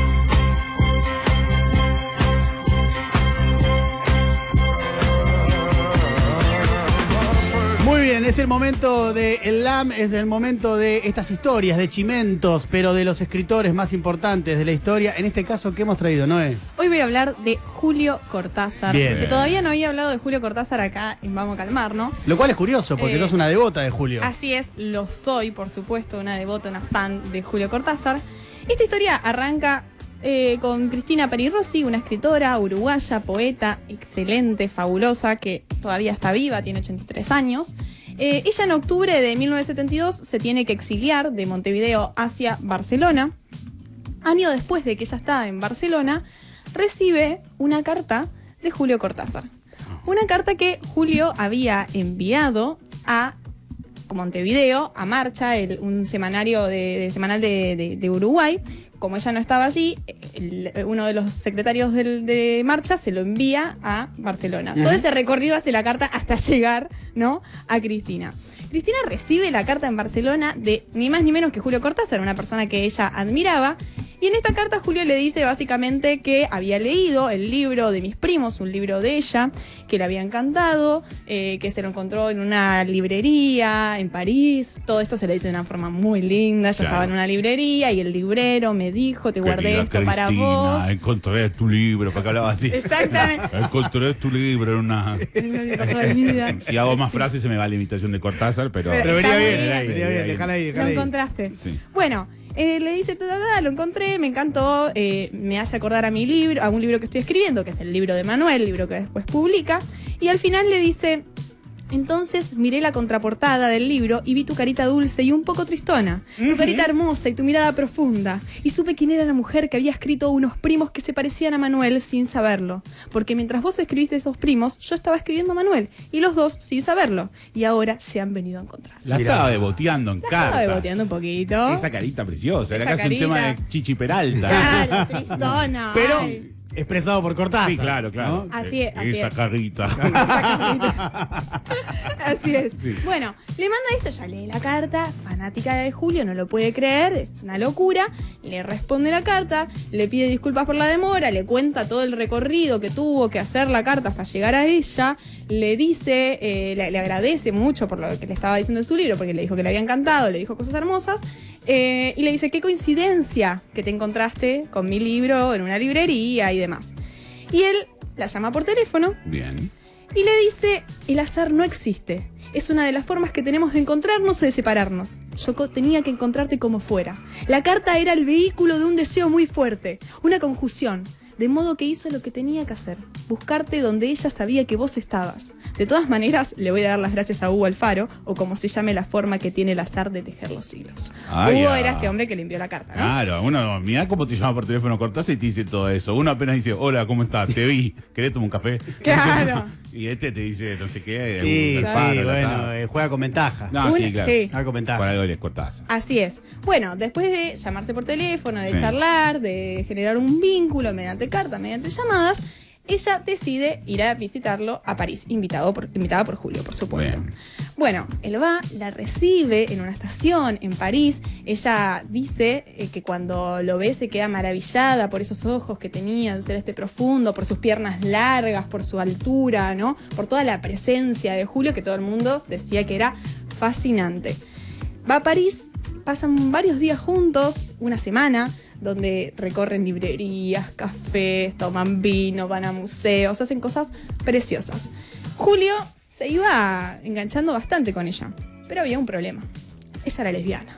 Muy bien, es el momento de el Slam, es el momento de estas historias de chimentos, pero de los escritores más importantes de la historia. En este caso, ¿qué hemos traído, Noé? Hoy voy a hablar de Julio Cortázar. Bien. Que todavía no había hablado de Julio Cortázar acá en Vamos a Calmar, ¿no? Lo cual es curioso, porque Eh, sos una devota de Julio. Así es, lo soy, por supuesto, una devota, una fan de Julio Cortázar. Esta historia arranca eh, con Cristina Peri Rossi, una escritora uruguaya, poeta, excelente, fabulosa, que todavía está viva, tiene ochenta y tres años. Eh, ella en octubre de mil novecientos setenta y dos se tiene que exiliar de Montevideo hacia Barcelona. Año después de que ella está en Barcelona, recibe una carta de Julio Cortázar. Una carta que Julio había enviado a Montevideo, a Marcha, el, un semanario de, de semanal de, de, de Uruguay. Como ella no estaba allí, el, uno de los secretarios del, de Marcha se lo envía a Barcelona. Ajá. Todo ese recorrido hace la carta hasta llegar, ¿no?, a Cristina. Cristina recibe la carta en Barcelona de ni más ni menos que Julio Cortázar, una persona que ella admiraba. Y en esta carta Julio le dice básicamente que había leído el libro de Mis Primos, un libro de ella, que le había encantado, eh, que se lo encontró en una librería en París. Todo esto se le dice de una forma muy linda. Yo Claro. estaba en una librería y el librero me dijo, te guardé Querida esto para Cristina, vos. encontré tu libro, para que hablaba así. Exactamente. Encontré tu libro en una. Olvida. Si hago más frases se me va la imitación de Cortázar, pero. Pero venía bien, Venía ahí, venía bien, déjala ahí, Lo déjala ahí. encontraste. Sí. Bueno, eh, le dice, "Ta, ta, ta, lo encontré, me encantó, eh, me hace acordar a mi libro, a un libro que estoy escribiendo, que es el libro de Manuel, libro que después publica". Y al final le dice, "Entonces miré la contraportada del libro y vi tu carita dulce y un poco tristona, tu carita hermosa y tu mirada profunda, y supe quién era la mujer que había escrito unos primos que se parecían a Manuel sin saberlo, porque mientras vos escribiste esos primos, yo estaba escribiendo a Manuel, y los dos sin saberlo, y ahora se han venido a encontrar". La estaba deboteando en La carta. estaba beboteando un poquito. Esa carita preciosa. Era Esa casi un tema de carita. Chichi Peralta. Claro, tristona. Pero ay. expresado por Cortázar. Sí, claro, claro. ¿no? Así es, así Esa es. carita. Así es. Sí. Bueno, le manda esto, ya lee la carta, fanática de Julio, no lo puede creer, es una locura. Le responde la carta, le pide disculpas por la demora, le cuenta todo el recorrido que tuvo que hacer la carta hasta llegar a ella, le dice, eh, le, le agradece mucho por lo que le estaba diciendo de su libro, porque le dijo que le había encantado, le dijo cosas hermosas, eh, y le dice, qué coincidencia que te encontraste con mi libro en una librería y demás. Y él la llama por teléfono Bien. y le dice, el azar no existe. Es una de las formas que tenemos de encontrarnos o de separarnos. Yo co- tenía que encontrarte como fuera. La carta era el vehículo de un deseo muy fuerte, una conjunción. De modo que hizo lo que tenía que hacer, buscarte donde ella sabía que vos estabas. De todas maneras, le voy a dar las gracias a Hugo Alfaro, o como se llame la forma que tiene el azar de tejer los hilos. Ay, Hugo ah. era este hombre que le envió la carta, ¿no? Claro, uno, mirá cómo te llama por teléfono, cortás y te dice todo eso. Uno apenas dice, hola, ¿cómo estás? Te vi, ¿querés tomar un café? Claro. Y este te dice no sé qué. Sí, un sí, Alfaro, bueno, Alfaro. eh, juega con ventaja. No, Una- sí, claro. sí. Juega con ventaja. Por algo les cortás. Así es. Bueno, después de llamarse por teléfono, de Sí. charlar, de generar un vínculo mediante carta, mediante llamadas, ella decide ir a visitarlo a París, invitado por, invitada por Julio, por supuesto. Bien. Bueno, él va, la recibe en una estación en París. Ella dice eh, que cuando lo ve se queda maravillada por esos ojos que tenía, de un celeste profundo, por sus piernas largas, por su altura, ¿no? Por toda la presencia de Julio, que todo el mundo decía que era fascinante. Va a París, pasan varios días juntos, una semana, donde recorren librerías, cafés, toman vino, van a museos, hacen cosas preciosas. Julio se iba enganchando bastante con ella, pero había un problema. Ella era lesbiana.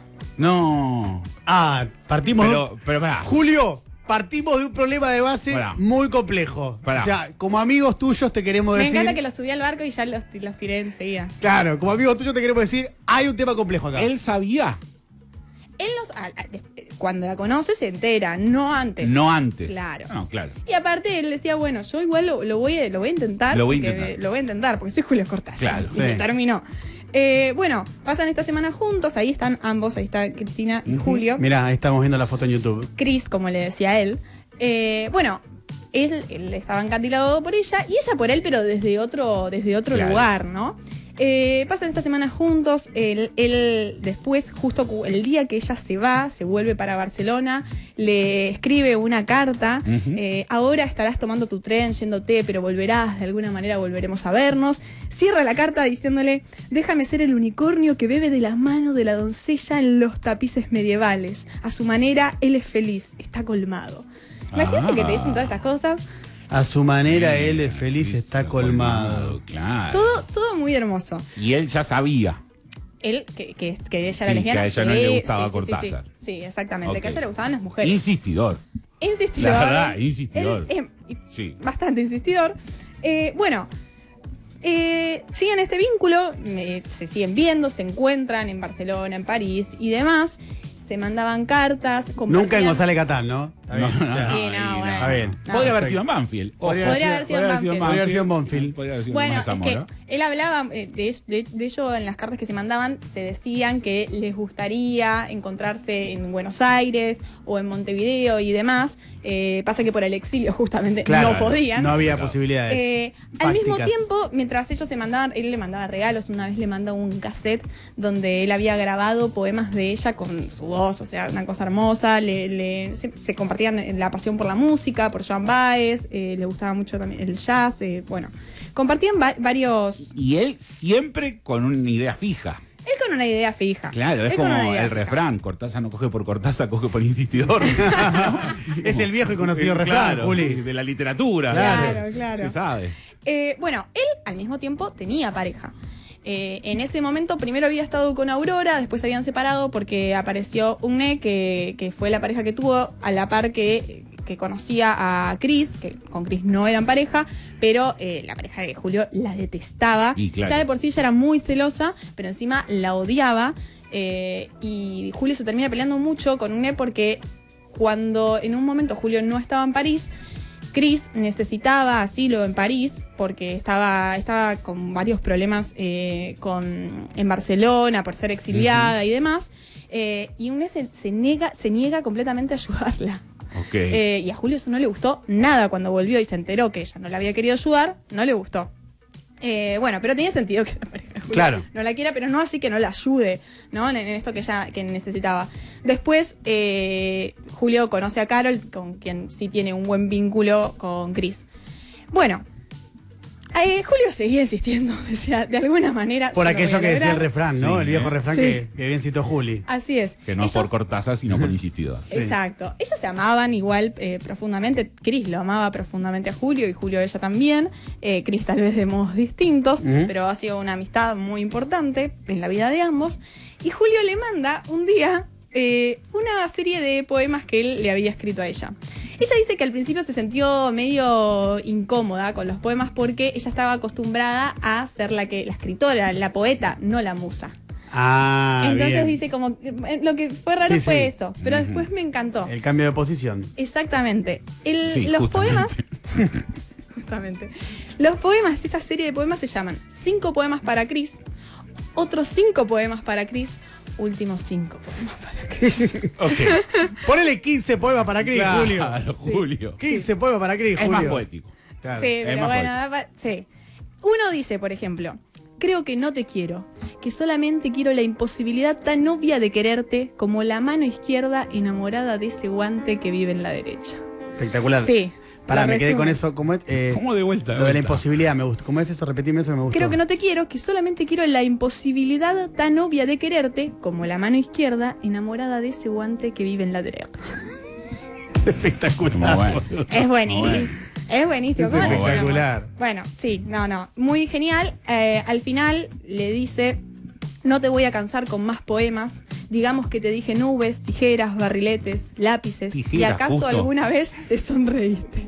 No. Ah, partimos Pero, de... pero pará. Julio, partimos de un problema de base Pará. muy complejo. Pará. O sea, como amigos tuyos te queremos Me decir... encanta que los subí al barco y ya los, los tiré enseguida. Claro, como amigos tuyos te queremos decir, hay un tema complejo acá. Él sabía. Él los, a- a- de- cuando la conoce se entera, no antes. No antes. Claro. No, claro. Y aparte él decía, bueno, yo igual lo, lo voy, a, lo voy a intentar. Lo voy a porque- intentar. Lo voy a intentar, porque soy Julio Cortázar. Claro, Y sí. se terminó. Eh, bueno, pasan esta semana juntos, ahí están ambos, ahí está Cristina y Julio. Mirá, ahí estamos viendo la foto en YouTube. Chris, como le decía él. Eh, bueno, él, él estaba encandilado por ella y ella por él, pero desde otro, desde otro Claro. lugar, ¿no? Eh, pasan esta semana juntos. Él, él después, justo cu- el día que ella se va, se vuelve para Barcelona, le escribe una carta. Ujú. eh, ahora estarás tomando tu tren, yéndote, pero volverás, de alguna manera volveremos a vernos. Cierra la carta diciéndole, déjame ser el unicornio que bebe de la mano de la doncella en los tapices medievales. A su manera, él es feliz, está colmado. Imagínate Ah. que te dicen todas estas cosas. A su manera, él es feliz, está colmado. Claro. Todo, todo muy hermoso. Y él ya sabía. Él, que, que, que ella Sí, era lesbiana. que a ella no sí, le gustaba sí, sí, sí, Cortázar. Sí, sí, exactamente. Ok. Que a ella le gustaban las mujeres. Insistidor. Insistidor. La verdad, insistidor. Él, eh, Sí. bastante insistidor. Eh, bueno, eh, siguen este vínculo, eh, se siguen viendo, se encuentran en Barcelona, en París y demás. Se mandaban cartas. Nunca en compartían- González Catán, ¿no? Está bien. No, no, O sea, Sí, no, bueno. Está bien. No. Podría haber sido en Banfield. Ojo. Podría Podría haber sido en Banfield. Podría haber sido en Banfield. Podría haber sido Bueno, en es que Zamora. él hablaba, eh, de, de, de hecho en las cartas que se mandaban se decían que les gustaría encontrarse en Buenos Aires o en Montevideo y demás. Eh, pasa que por el exilio justamente Claro, no podían. No había posibilidades. Eh, al mismo fácticas. tiempo, mientras ellos se mandaban, él le mandaba regalos, una vez le mandó un cassette donde él había grabado poemas de ella con su voz, o sea, una cosa hermosa, le, le- se, se compartían la pasión por la música, por Joan Baez, eh, le gustaba mucho también el jazz, eh, bueno, compartían va- varios, Y él siempre con una idea fija. él con una idea fija. Claro, es Él con una como idea el fija. refrán, Cortázar no coge por Cortázar, coge por insistidor. Es el viejo y conocido refrán, Claro, Juli. de la literatura. Claro, claro. Se sabe. Eh, bueno, él al mismo tiempo tenía pareja. Eh, en ese momento primero había estado con Aurora, después se habían separado porque apareció Ugne, que, que fue la pareja que tuvo a la par que, que conocía a Chris, que con Chris no eran pareja, pero eh, la pareja de Julio la detestaba. Y claro. Ya de por sí ella era muy celosa, pero encima la odiaba. eh, y Julio se termina peleando mucho con Ugne porque cuando en un momento Julio no estaba en París, Chris necesitaba asilo en París porque estaba, estaba con varios problemas eh, con, en Barcelona por ser exiliada uh-huh. y demás. Eh, y Ugne se, se, niega, se niega completamente a ayudarla. Okay. Eh, y a Julio eso no le gustó nada cuando volvió y se enteró que ella no la había querido ayudar, no le gustó. Eh, bueno, pero tenía sentido que la pareja de Julio Claro. no la quiera, pero no así que no la ayude, ¿no? En, en esto que ella que necesitaba. Después, eh, Julio conoce a Carol, con quien sí tiene un buen vínculo con Chris. Bueno, Eh, Julio seguía insistiendo, decía, de alguna manera. Por yo aquello lo voy a que decía el lograr. refrán, ¿no? Sí, el viejo ¿eh? refrán Sí. que, que bien citó Juli. Así es. Que no es por Cortázar, sino por insistidor. Exacto. Ellos se amaban igual eh, profundamente. Cris lo amaba profundamente a Julio y Julio a ella también. Eh, Cris tal vez de modos distintos, Ujú. pero ha sido una amistad muy importante en la vida de ambos. Y Julio le manda un día eh, una serie de poemas que él le había escrito a ella. Ella dice que al principio se sintió medio incómoda con los poemas porque ella estaba acostumbrada a ser la que la escritora, la poeta, no la musa. Ah, Entonces bien. dice como eh, lo que fue raro Sí, fue sí. eso, pero Ujú. después me encantó. El cambio de posición. Exactamente. El- Sí, los justamente. poemas. Justamente. Los poemas, esta serie de poemas se llaman Cinco poemas para Cris, otros cinco poemas para Cris, últimos cinco poemas para Cris. Ok. Ponele quince poemas para Cris, Claro, Julio. Julio. quince poemas para Cris, Es Julio. más poético. Claro. Sí, Es pero más bueno, poético. va- sí. Uno dice, por ejemplo, creo que no te quiero, que solamente quiero la imposibilidad tan obvia de quererte como la mano izquierda enamorada de ese guante que vive en la derecha. Espectacular. Sí. Pará, lo me quedé resumo. con eso. ¿Cómo es? Eh, ¿Cómo de vuelta? de Lo de la vuelta? imposibilidad me gustó. ¿Cómo es eso? Repetime eso que me gustó. Creo que no te quiero, que solamente quiero la imposibilidad tan obvia de quererte como la mano izquierda enamorada de ese guante que vive en la derecha. Espectacular. Muy bueno. Es buenísimo. Muy bueno. Es buenísimo. Es ¿Cómo no? espectacular. Bueno, sí, no, no. Muy genial. Eh, al final le dice: no te voy a cansar con más poemas. Digamos que te dije nubes, tijeras, barriletes, lápices. ¿Y Tijeras, acaso justo. alguna vez te sonreíste?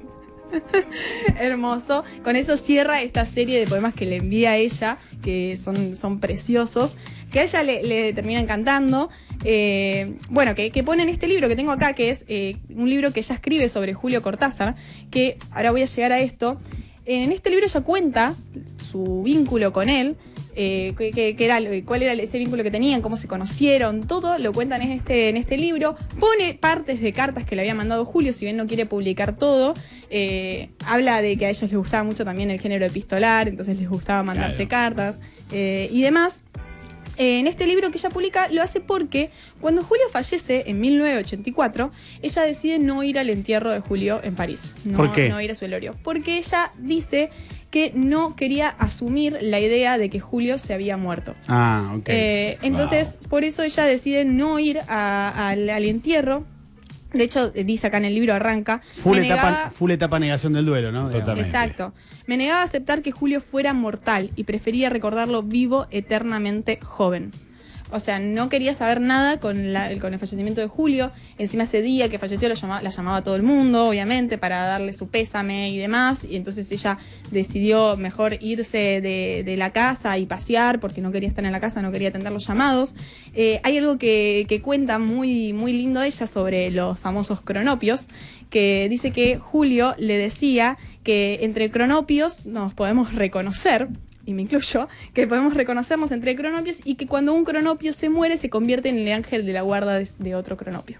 Hermoso. Con eso cierra esta serie de poemas que le envía a ella, que son, son preciosos, que a ella le, le termina encantando. Eh, bueno, que, que pone en este libro que tengo acá, que es eh, un libro que ella escribe sobre Julio Cortázar, que ahora voy a llegar a esto. En este libro ella cuenta su vínculo con él, eh, que, que- que era, cuál era ese vínculo que tenían, cómo se conocieron, todo lo cuentan en este, en este libro. Pone partes de cartas que le había mandado Julio, si bien no quiere publicar todo. Eh, habla de que a ellos les gustaba mucho también el género epistolar, entonces les gustaba mandarse cartas eh, y demás. Eh, en este libro que ella publica lo hace porque cuando Julio fallece en mil novecientos ochenta y cuatro, ella decide no ir al entierro de Julio en París. No, ¿Por qué? no ir a su velorio. Porque ella dice que no quería asumir la idea de que Julio se había muerto. Ah, ok. Eh, entonces, por eso ella decide no ir a- al, al entierro. De hecho, dice acá en el libro, arranca. Full "Me etapa, negaba- full etapa negación del duelo, ¿no? Totalmente. Exacto. Me negaba a aceptar que Julio fuera mortal y prefería recordarlo vivo, eternamente joven. O sea, no quería saber nada con, la- con el fallecimiento de Julio. Encima ese día que falleció lo llama- la llamaba a todo el mundo, obviamente, para darle su pésame y demás. Y entonces ella decidió mejor irse de, de la casa y pasear porque no quería estar en la casa, no quería atender los llamados. Eh, hay algo que, que cuenta muy, muy lindo ella sobre los famosos cronopios, que dice que Julio le decía que entre cronopios nos podemos reconocer, y me incluyo, que podemos reconocernos entre cronopios y que cuando un cronopio se muere se convierte en el ángel de la guarda de, de otro cronopio.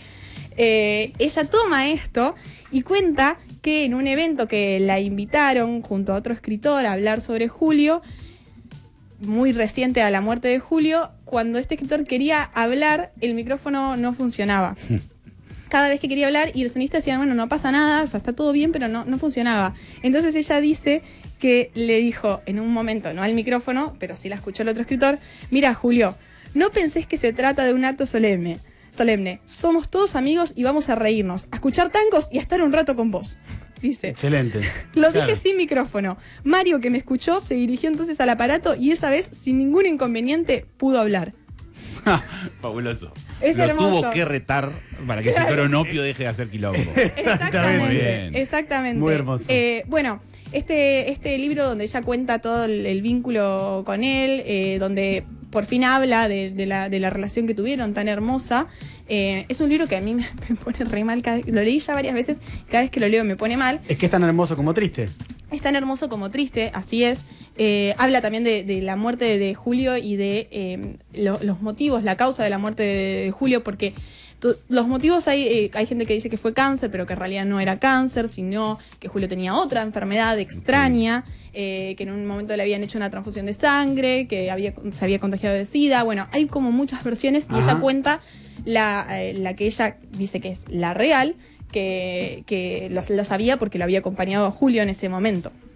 Eh, ella toma esto y cuenta que en un evento que la invitaron junto a otro escritor a hablar sobre Julio, muy reciente a la muerte de Julio, cuando este escritor quería hablar, el micrófono no funcionaba. Cada vez que quería hablar y los sonistas decían, bueno, no pasa nada, o sea, está todo bien, pero no, no funcionaba. Entonces ella dice que le dijo en un momento, no al micrófono, pero sí la escuchó el otro escritor: mira, Julio, no pensés que se trata de un acto solemne. Solemne. Somos todos amigos y vamos a reírnos, a escuchar tangos y a estar un rato con vos. Dice. Excelente. Lo Claro. dije sin micrófono. Mario, que me escuchó, se dirigió entonces al aparato y esa vez, sin ningún inconveniente, pudo hablar. Fabuloso. Es Lo hermoso. tuvo que retar para que Claro. ese cronopio deje de hacer quilombo. Exactamente. Muy bien. Exactamente. Muy hermoso. Eh, bueno, este, este libro donde ella cuenta todo el, el vínculo con él, eh, donde por fin habla de, de la, de la relación que tuvieron tan hermosa, eh, es un libro que a mí me, me pone re mal. Cada, lo leí ya varias veces, cada vez que lo leo me pone mal. Es que es tan hermoso como triste. Es tan hermoso como triste, así es. Eh, habla también de, de la muerte de, de Julio y de eh, lo- los motivos, la causa de la muerte de, de Julio, porque tu- los motivos hay, eh, hay gente que dice que fue cáncer, pero que en realidad no era cáncer, sino que Julio tenía otra enfermedad extraña, eh, que en un momento le habían hecho una transfusión de sangre, que había, se había contagiado de SIDA. Bueno, hay como muchas versiones y Ajá. ella cuenta la, eh, la que ella dice que es la real, que, que lo, lo sabía porque lo había acompañado a Julio en ese momento.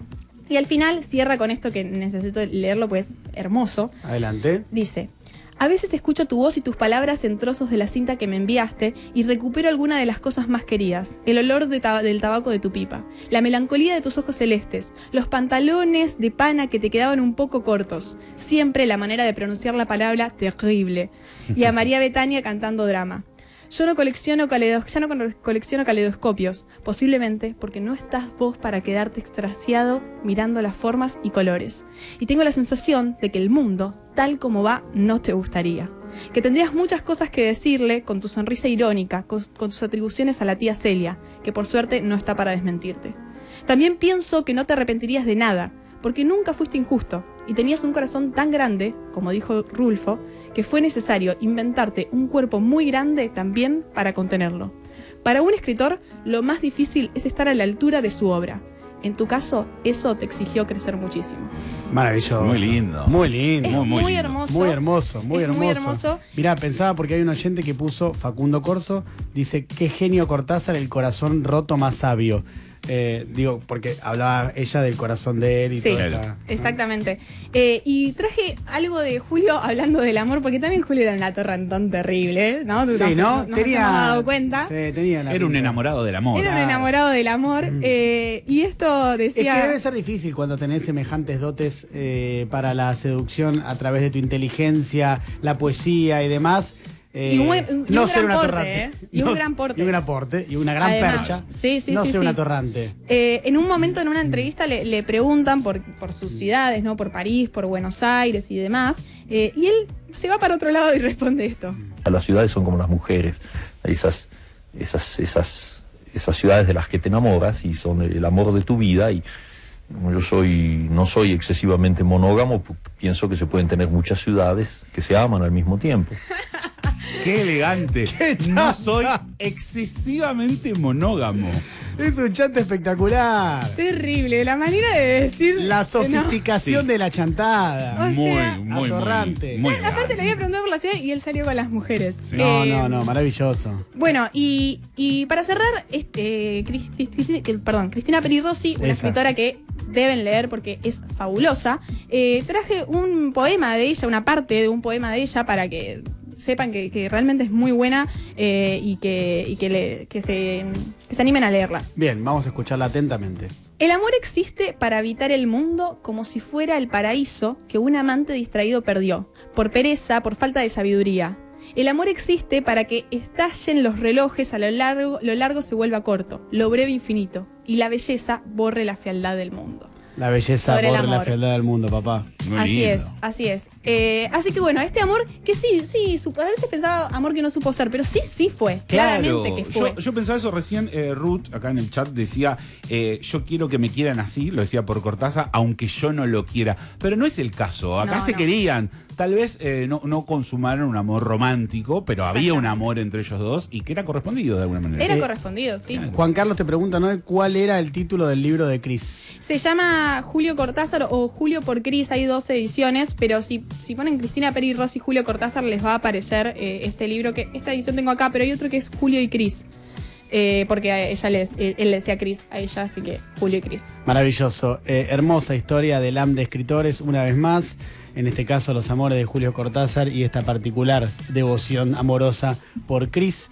Y al final cierra con esto que necesito leerlo, pues hermoso. Adelante. Dice: a veces escucho tu voz y tus palabras en trozos de la cinta que me enviaste y recupero alguna de las cosas más queridas. El olor de tab- del tabaco de tu pipa, la melancolía de tus ojos celestes, los pantalones de pana que te quedaban un poco cortos, siempre la manera de pronunciar la palabra terrible, y a María Betania cantando drama. Yo no colecciono caleidos- ya no colecciono caleidoscopios, posiblemente porque no estás vos para quedarte extasiado mirando las formas y colores. Y tengo la sensación de que el mundo, tal como va, no te gustaría. Que tendrías muchas cosas que decirle con tu sonrisa irónica, con, con tus atribuciones a la tía Celia, que por suerte no está para desmentirte. También pienso que no te arrepentirías de nada, porque nunca fuiste injusto y tenías un corazón tan grande, como dijo Rulfo, que fue necesario inventarte un cuerpo muy grande también para contenerlo. Para un escritor, lo más difícil es estar a la altura de su obra. En tu caso, eso te exigió crecer muchísimo. Maravilloso. Muy lindo. Muy lindo. Es muy, muy lindo. hermoso. Muy hermoso, muy Es hermoso. muy hermoso. Mirá, pensaba porque hay un oyente que puso, Facundo Corso, dice, qué genio Cortázar, el corazón roto más sabio. Eh, digo, porque hablaba ella del corazón de él y Sí, todo esta- exactamente. Eh, y traje algo de Julio hablando del amor, porque también Julio era un atorrantón terrible, ¿no? Sí, Nos- ¿no? nos- nos Tenía- hemos dado cuenta. Sí, tenía la Era un pinta. enamorado del amor. Era un enamorado del amor. eh, y esto Es decía... que debe ser difícil cuando tenés semejantes dotes eh, para la seducción a través de tu inteligencia, la poesía y demás. Eh, Y un buen- y no un ser gran un porte, atorrante. ¿eh? Y un gran porte. Y un gran porte, y una gran Además, percha. sí, sí, no sí, ser sí. un atorrante. Eh, en un momento en una entrevista le, le preguntan por, por sus ciudades, ¿no? Por París, por Buenos Aires y demás. eh, y él se va para otro lado y responde esto. Las ciudades son como las mujeres, esas, esas, esas, esas ciudades de las que te enamoras y son el amor de tu vida. Y yo soy, no soy excesivamente monógamo, p- pienso que se pueden tener muchas ciudades que se aman al mismo tiempo. Qué elegante. No soy excesivamente monógamo. Es un chante espectacular. Terrible, la manera de decir... La sofisticación no. de la chantada. O Muy, sea, muy, atorrante. muy, muy Eh, aparte le había preguntado por la ciudad y él salió con las mujeres. No, Eh, no, no, maravilloso. Bueno, y, y para cerrar, este, Cristi- Cristi- que- perdón, Cristina Peri Rossi, una Esa. escritora que deben leer porque es fabulosa, eh, traje un poema de ella, una parte de un poema de ella para que sepan que, que realmente es muy buena eh, y, que, y que, le- que se, que se animen a leerla. Bien, vamos a escucharla atentamente. El amor existe para habitar el mundo como si fuera el paraíso que un amante distraído perdió, por pereza, por falta de sabiduría. El amor existe para que estallen los relojes, a lo largo, lo largo se vuelva corto, lo breve infinito, y la belleza borre la fealdad del mundo. La belleza Sobre el borra la amor. fealdad del mundo, papá. Así es, así es. Eh, así que bueno, este amor que sí, sí, supo- a veces pensaba amor que no supo ser, pero sí, sí fue, claramente que fue. Yo, yo pensaba eso recién, eh, Ruth, acá en el chat decía, eh, yo quiero que me quieran así, lo decía por Cortázar, aunque yo no lo quiera. Pero no es el caso, acá No, se no. querían. Tal vez eh, no, no consumaron un amor romántico, pero había un amor entre ellos dos y que era correspondido de alguna manera. Era Eh, correspondido, sí. Juan Carlos te pregunta, ¿no? ¿Cuál era el título del libro de Cris? Se llama Julio Cortázar o Julio por Cris, hay dos ediciones, pero si, si ponen Cristina Peri Rossi y Julio Cortázar les va a aparecer eh, este libro, que esta edición tengo acá, pero hay otro que es Julio y Cris, eh, porque a ella les, él, él le decía Cris a ella, así que Julio y Cris. Maravilloso. Eh, hermosa historia del A M de escritores, una vez más. En este caso, los amores de Julio Cortázar y esta particular devoción amorosa por Cris.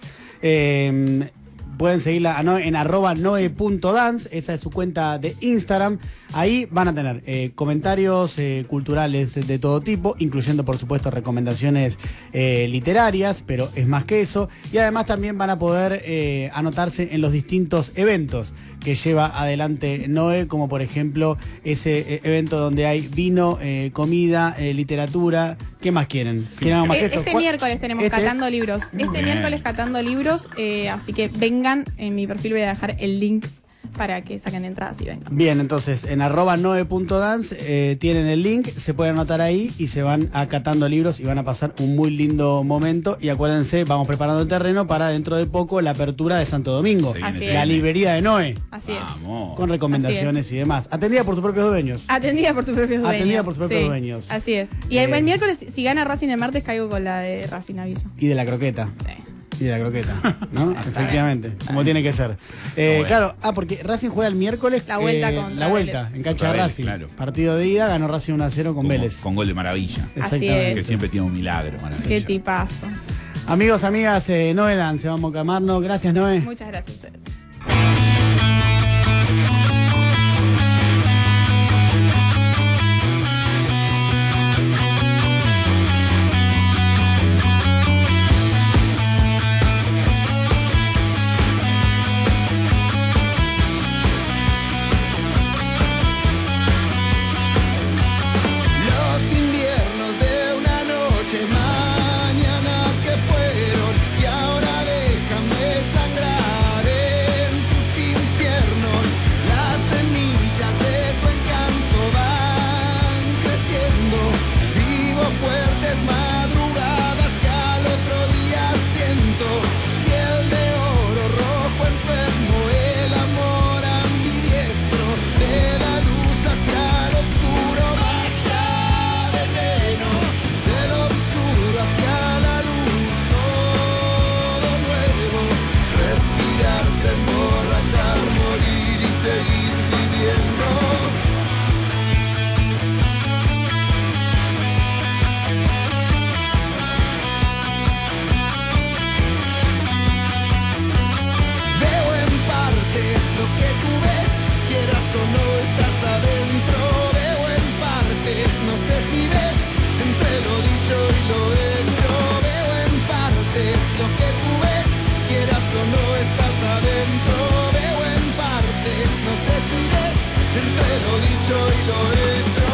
Eh, pueden seguirla no, en arroba noe.dance, esa es su cuenta de Instagram. Ahí van a tener eh, comentarios eh, culturales de todo tipo, incluyendo por supuesto recomendaciones eh, literarias, pero es más que eso. Y además también van a poder eh, anotarse en los distintos eventos que lleva adelante Noe, como por ejemplo ese eh, evento donde hay vino, eh, comida, eh, literatura. ¿Qué más quieren? ¿Quieren algo más que Eh, eso? Este ¿Cuál- miércoles tenemos este es? Catando Libros. Este Bien. miércoles Catando Libros, eh, así que vengan, en mi perfil voy a dejar el link para que saquen entradas y vengan. Bien, entonces en arroba noe.dance eh, tienen el link, se pueden anotar ahí y se van acatando libros y van a pasar un muy lindo momento. Y acuérdense, vamos preparando el terreno para dentro de poco la apertura de Santo Domingo, Así la es. librería de Noe, Así es. con recomendaciones y demás. Atendida por sus propios dueños. Atendida por sus propios dueños. Atendida por sus propios sí, dueños. Así es. Y Eh, el, el miércoles, si gana Racing el martes, caigo con la de Racing, aviso. Y de la croqueta. Sí. Y de la croqueta, ¿no? Efectivamente, como tiene que ser. Eh, Bueno. Claro, ah, porque Racing juega el miércoles. La vuelta eh, contra La vuelta, Vélez. en cancha Contra de Vélez, Racing. claro. Partido de ida, ganó Racing uno a cero con Como- Vélez. Con gol de Maravilla. Exactamente. Que siempre tiene un milagro, Maravilla. Qué tipazo. Amigos, amigas, eh, Noé Dance, vamos a calmarnos. Gracias, Noé. Muchas gracias a ustedes. Los inviernos de una noche, mañanas que fueron y ahora déjame sangrar en tus infiernos. Las semillas de tu encanto van creciendo. Vivo fuertes madrugadas que al otro día siento. Piel de oro rojo enfermo, el amor ambidiestro. De la luz hacia el oscuro, magia, veneno. De lo oscuro hacia la luz, todo nuevo. Respirarse, emborrachar, morir y seguir viviendo. Veo en partes lo que tú ves, quieras o no estás adentro. Veo en partes, no sé si ves, entre lo dicho y lo hecho. Veo en partes lo que tú ves, quieras o no estás adentro. Veo en partes, no sé si ves, entre lo dicho y lo hecho.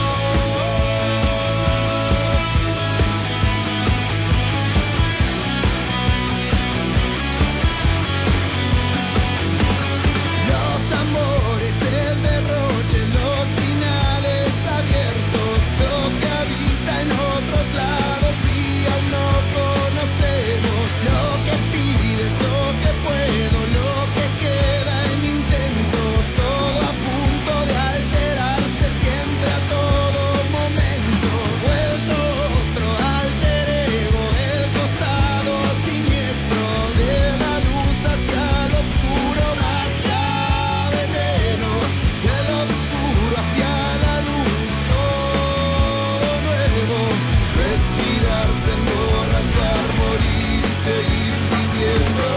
Los amores, el derroche, los finales abiertos, lo que habita en otros lados y aún no conocemos. Lo que pides, lo que puedo, lo que queda en intentos, todo a punto de alterarse siempre a todo momento. Vuelto otro alter ego, el costado siniestro, de la luz hacia el oscuro, magia, veneno. De lo oscuro hacia la luz, todo nuevo. Respirarse, emborrachar, morir y seguir viviendo.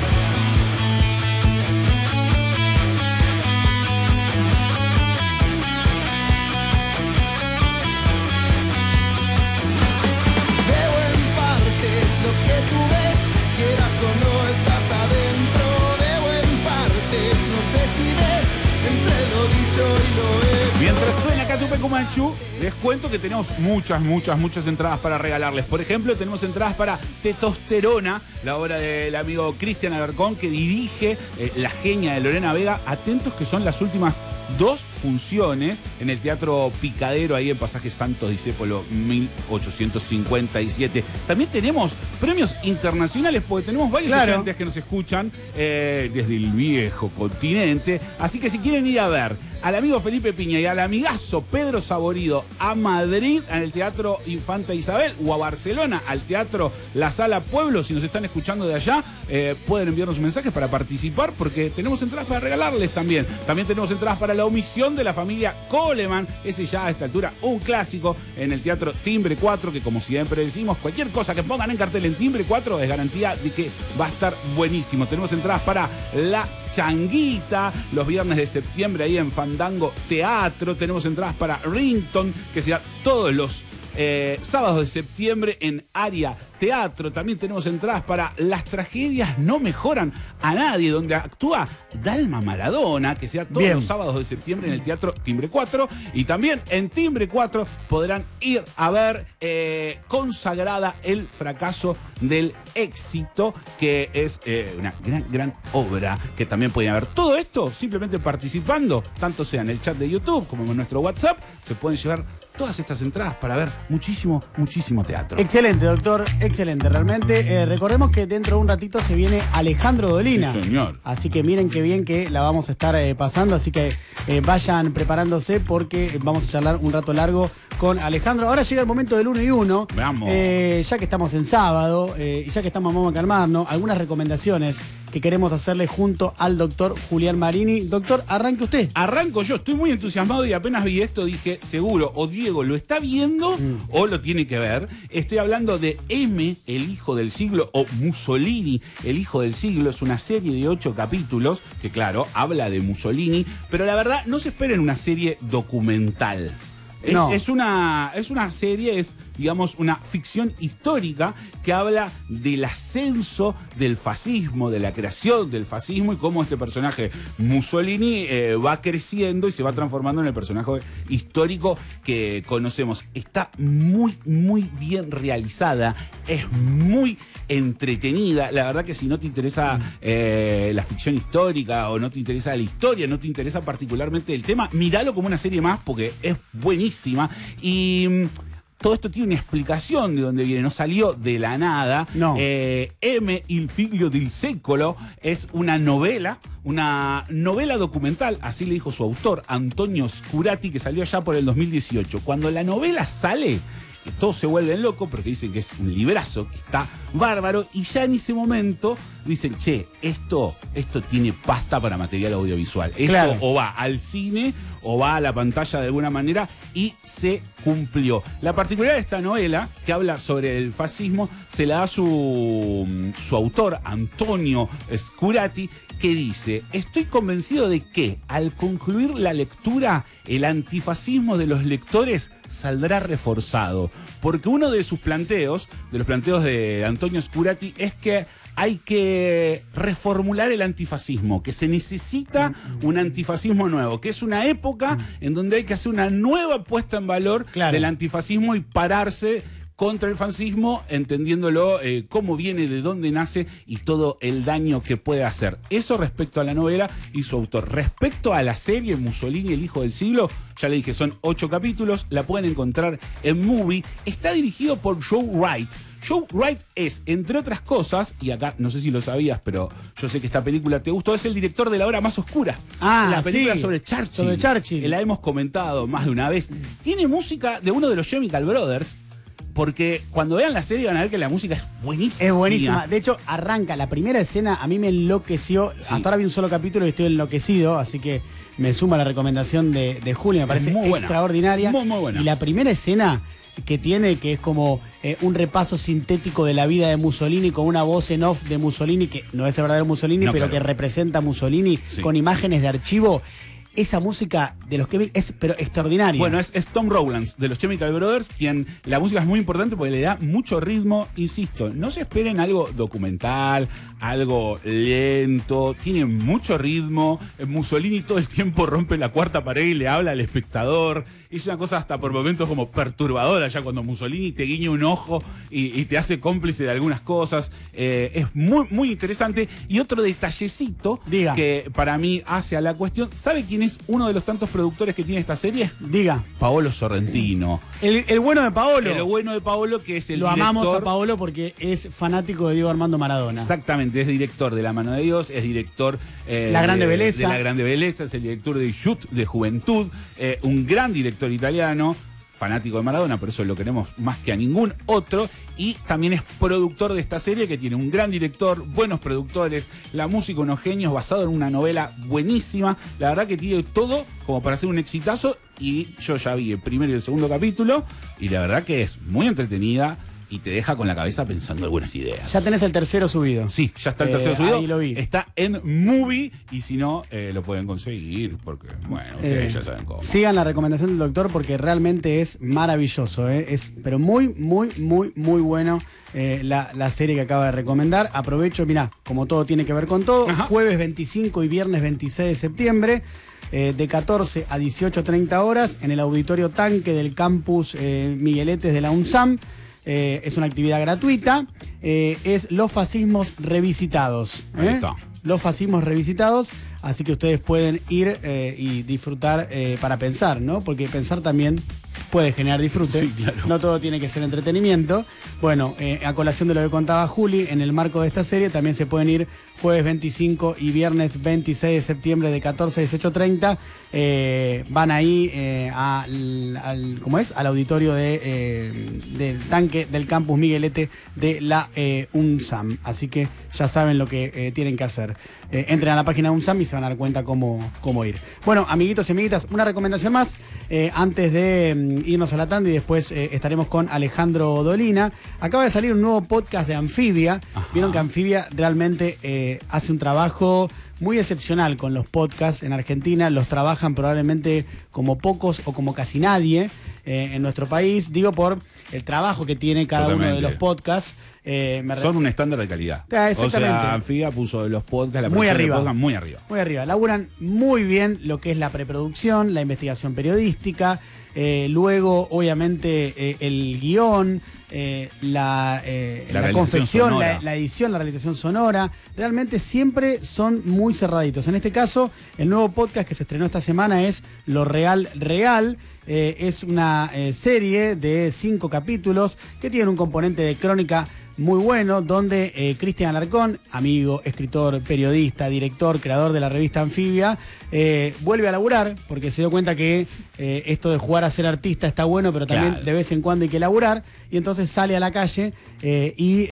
Veo en partes lo que tú ves, quieras o no estás adentro. Veo en partes, no sé si ves, entre lo dicho y lo hecho. Mientras suena Catupe Cumanchu, les cuento que tenemos muchas, muchas, muchas entradas para regalarles. Por ejemplo, tenemos entradas para Testosterona, la obra del amigo Cristian Alarcón, que dirige eh, la genia de Lorena Vega. Atentos que son las últimas dos funciones en el Teatro Picadero, ahí en Pasaje Santos Discépolo mil ochocientos cincuenta y siete. También tenemos premios internacionales, porque tenemos varios Claro. oyentes que nos escuchan eh, desde el viejo continente. Así que si quieren ir a ver al amigo Felipe Piña y al amigazo Pedro Saborido a Madrid, en el Teatro Infanta Isabel, o a Barcelona, al Teatro La Sala Pueblo, si nos están escuchando de allá, eh, pueden enviarnos mensajes para participar, porque tenemos entradas para regalarles también. También tenemos entradas para La Omisión de la familia Coleman, ese ya a esta altura un clásico, en el Teatro Timbre cuatro, que como siempre decimos, cualquier cosa que pongan en cartel en Timbre cuatro es garantía de que va a estar buenísimo. Tenemos entradas para La Changuita, los viernes de septiembre ahí en Fandango Teatro. Tenemos entradas para Rington, que será todos los eh, sábados de septiembre en Área Teatro. También tenemos entradas para Las Tragedias No Mejoran a Nadie, donde actúa Dalma Maradona, que será todos Bien. los sábados de septiembre en el Teatro Timbre cuatro. Y también en Timbre cuatro podrán ir a ver eh, Consagrada, el fracaso del éxito, que es eh, una gran, gran obra que también pueden ver. Todo esto simplemente participando, tanto sea en el chat de YouTube como en nuestro WhatsApp. Se pueden llevar todas estas entradas para ver muchísimo, muchísimo teatro. Excelente, doctor, excelente, realmente. Eh, recordemos que dentro de un ratito se viene Alejandro Dolina. Sí, señor. Así que miren qué bien que la vamos a estar eh, pasando, así que eh, vayan preparándose porque vamos a charlar un rato largo con Alejandro. Ahora llega el momento del uno y uno. Vamos. Eh, ya que estamos en sábado, eh, y ya que estamos vamos a calmarnos, algunas recomendaciones que queremos hacerle junto al doctor Julián Marini. Doctor, arranque usted. Arranco yo, estoy muy entusiasmado y apenas vi esto dije, seguro, o Diego lo está viendo mm. o lo tiene que ver. Estoy hablando de M, el hijo del siglo, o Mussolini, el hijo del siglo. Es una serie de ocho capítulos que, claro, habla de Mussolini, pero la verdad, no se esperen una serie documental. Es, no. es, una, es una serie, es, digamos, una ficción histórica que habla del ascenso del fascismo, de la creación del fascismo y cómo este personaje Mussolini eh, va creciendo y se va transformando en el personaje histórico que conocemos. Está muy, muy bien realizada, es muy entretenida. La verdad que si no te interesa eh, la ficción histórica o no te interesa la historia, no te interesa particularmente el tema, míralo como una serie más porque es buenísima. Y mmm, todo esto tiene una explicación de dónde viene, no salió de la nada. No. Eh, M, il figlio del secolo, es una novela, una novela documental, así le dijo su autor, Antonio Scurati, que salió allá por el dos mil dieciocho. Cuando la novela sale, que todos se vuelven locos porque dicen que es un librazo, que está bárbaro, y ya en ese momento dicen, che, esto, esto tiene pasta para material audiovisual. Esto claro. o va al cine o va a la pantalla de alguna manera, y se cumplió. La particularidad de esta novela, que habla sobre el fascismo, se la da su, su autor, Antonio Scurati, que dice, estoy convencido de que al concluir la lectura, el antifascismo de los lectores saldrá reforzado. Porque uno de sus planteos, de los planteos de Antonio Scurati, es que hay que reformular el antifascismo, que se necesita un antifascismo nuevo, que es una época en donde hay que hacer una nueva puesta en valor claro. del antifascismo y pararse contra el fascismo, entendiéndolo eh, cómo viene, de dónde nace y todo el daño que puede hacer. Eso respecto a la novela y su autor. Respecto a la serie Mussolini, el hijo del siglo, ya le dije, son ocho capítulos, la pueden encontrar en Movie. Está dirigido por Joe Wright. Joe Wright es, entre otras cosas, y acá no sé si lo sabías, pero yo sé que esta película te gustó, es el director de La Hora Más Oscura. Ah, la película sí. sobre Churchill. Sobre Churchill. La hemos comentado más de una vez. Tiene música de uno de los Chemical Brothers, porque cuando vean la serie van a ver que la música es buenísima. Es buenísima. De hecho, arranca la primera escena, a mí me enloqueció. Sí. Hasta ahora vi un solo capítulo y estoy enloquecido, así que me suma la recomendación de, de Julio, me parece muy extraordinaria. Muy, muy buena. Y la primera escena que tiene, que es como eh, un repaso sintético de la vida de Mussolini con una voz en off de Mussolini, que no es el verdadero Mussolini, no, pero claro. que representa a Mussolini, sí. con imágenes de archivo. Esa música de los que vi es pero extraordinaria. Bueno, es, es Tom Rowlands de los Chemical Brothers, quien la música es muy importante porque le da mucho ritmo. Insisto, no se esperen algo documental, algo lento, tiene mucho ritmo. Mussolini todo el tiempo rompe la cuarta pared y le habla al espectador. Es una cosa hasta por momentos como perturbadora, ya cuando Mussolini te guiña un ojo y, y te hace cómplice de algunas cosas. Eh, es muy, muy interesante. Y otro detallecito Diga. que para mí hace a la cuestión, ¿sabe quién es uno de los tantos productores que tiene esta serie? Diga. Paolo Sorrentino. El, el bueno de Paolo. El bueno de Paolo, que es el Lo director. amamos a Paolo porque es fanático de Diego Armando Maradona. Exactamente, es director de La Mano de Dios, es director eh, La Grande de, Belleza. de La Grande Belleza, es el director de Youth, de Juventud, eh, un gran director italiano, fanático de Maradona, por eso lo queremos más que a ningún otro, y también es productor de esta serie que tiene un gran director, buenos productores, la música, unos genios, basado en una novela buenísima. La verdad que tiene todo como para hacer un exitazo, y yo ya vi el primero y el segundo capítulo y la verdad que es muy entretenida y te deja con la cabeza pensando algunas ideas. Ya tenés el tercero subido. Sí, ya está el Eh, tercero subido. ahí lo vi. Está en Movie, y si no, eh, lo pueden conseguir porque, bueno, ustedes Eh, ya saben cómo. Sigan la recomendación del doctor porque realmente es maravilloso, ¿eh? Es, pero muy, muy, muy, muy bueno eh, la, la serie que acaba de recomendar. Aprovecho, mirá, como todo tiene que ver con todo, Ajá. jueves veinticinco y viernes veintiséis de septiembre, eh, de catorce a dieciocho treinta horas, en el Auditorio Tanque del campus eh, Migueletes de la UNSAM. Eh, es una actividad gratuita. Eh, es Los Fascismos Revisitados. ¿eh? Ahí está. Los Fascismos Revisitados. Así que ustedes pueden ir eh, y disfrutar eh, para pensar, ¿no? Porque pensar también puede generar disfrute. Sí, claro. No todo tiene que ser entretenimiento. Bueno, eh, a colación de lo que contaba Juli, en el marco de esta serie también se pueden ir jueves veinticinco y viernes veintiséis de septiembre de catorce a dieciocho treinta. Eh, van ahí eh, al, al, ¿cómo es? Al auditorio de, eh, del tanque del campus Miguelete de la eh, UNSAM. Así que ya saben lo que eh, tienen que hacer. Eh, entren a la página de UNSAM y se van a dar cuenta cómo, cómo ir. Bueno, amiguitos y amiguitas, una recomendación más eh, antes de mm, irnos a la tanda y después eh, estaremos con Alejandro Dolina. Acaba de salir un nuevo podcast de Anfibia. Ajá. Vieron que Anfibia realmente eh, hace un trabajo muy excepcional con los podcasts en Argentina. Los trabajan probablemente como pocos o como casi nadie eh, en nuestro país. Digo por el trabajo que tiene cada Totalmente. uno de los podcasts. Eh, me Son un estándar de calidad. Ah, exactamente. O sea, Anfibia puso los podcasts, la Muy producción de arriba. podcast muy arriba. Muy arriba. Laburan muy bien lo que es la preproducción, la investigación periodística, eh, luego, obviamente, eh, el guión, eh, la, eh, La la, realización confección, sonora. la, la edición, la realización sonora. Realmente siempre son muy cerraditos. En este caso, el nuevo podcast que se estrenó esta semana es Lo Real Real. Eh, es una eh, serie de cinco capítulos que tiene un componente de crónica muy bueno, donde eh, Cristian Alarcón, amigo, escritor, periodista, director, creador de la revista Anfibia, eh, vuelve a laburar, porque se dio cuenta que eh, esto de jugar a ser artista está bueno, pero también Claro. de vez en cuando hay que laburar, y entonces sale a la calle eh, y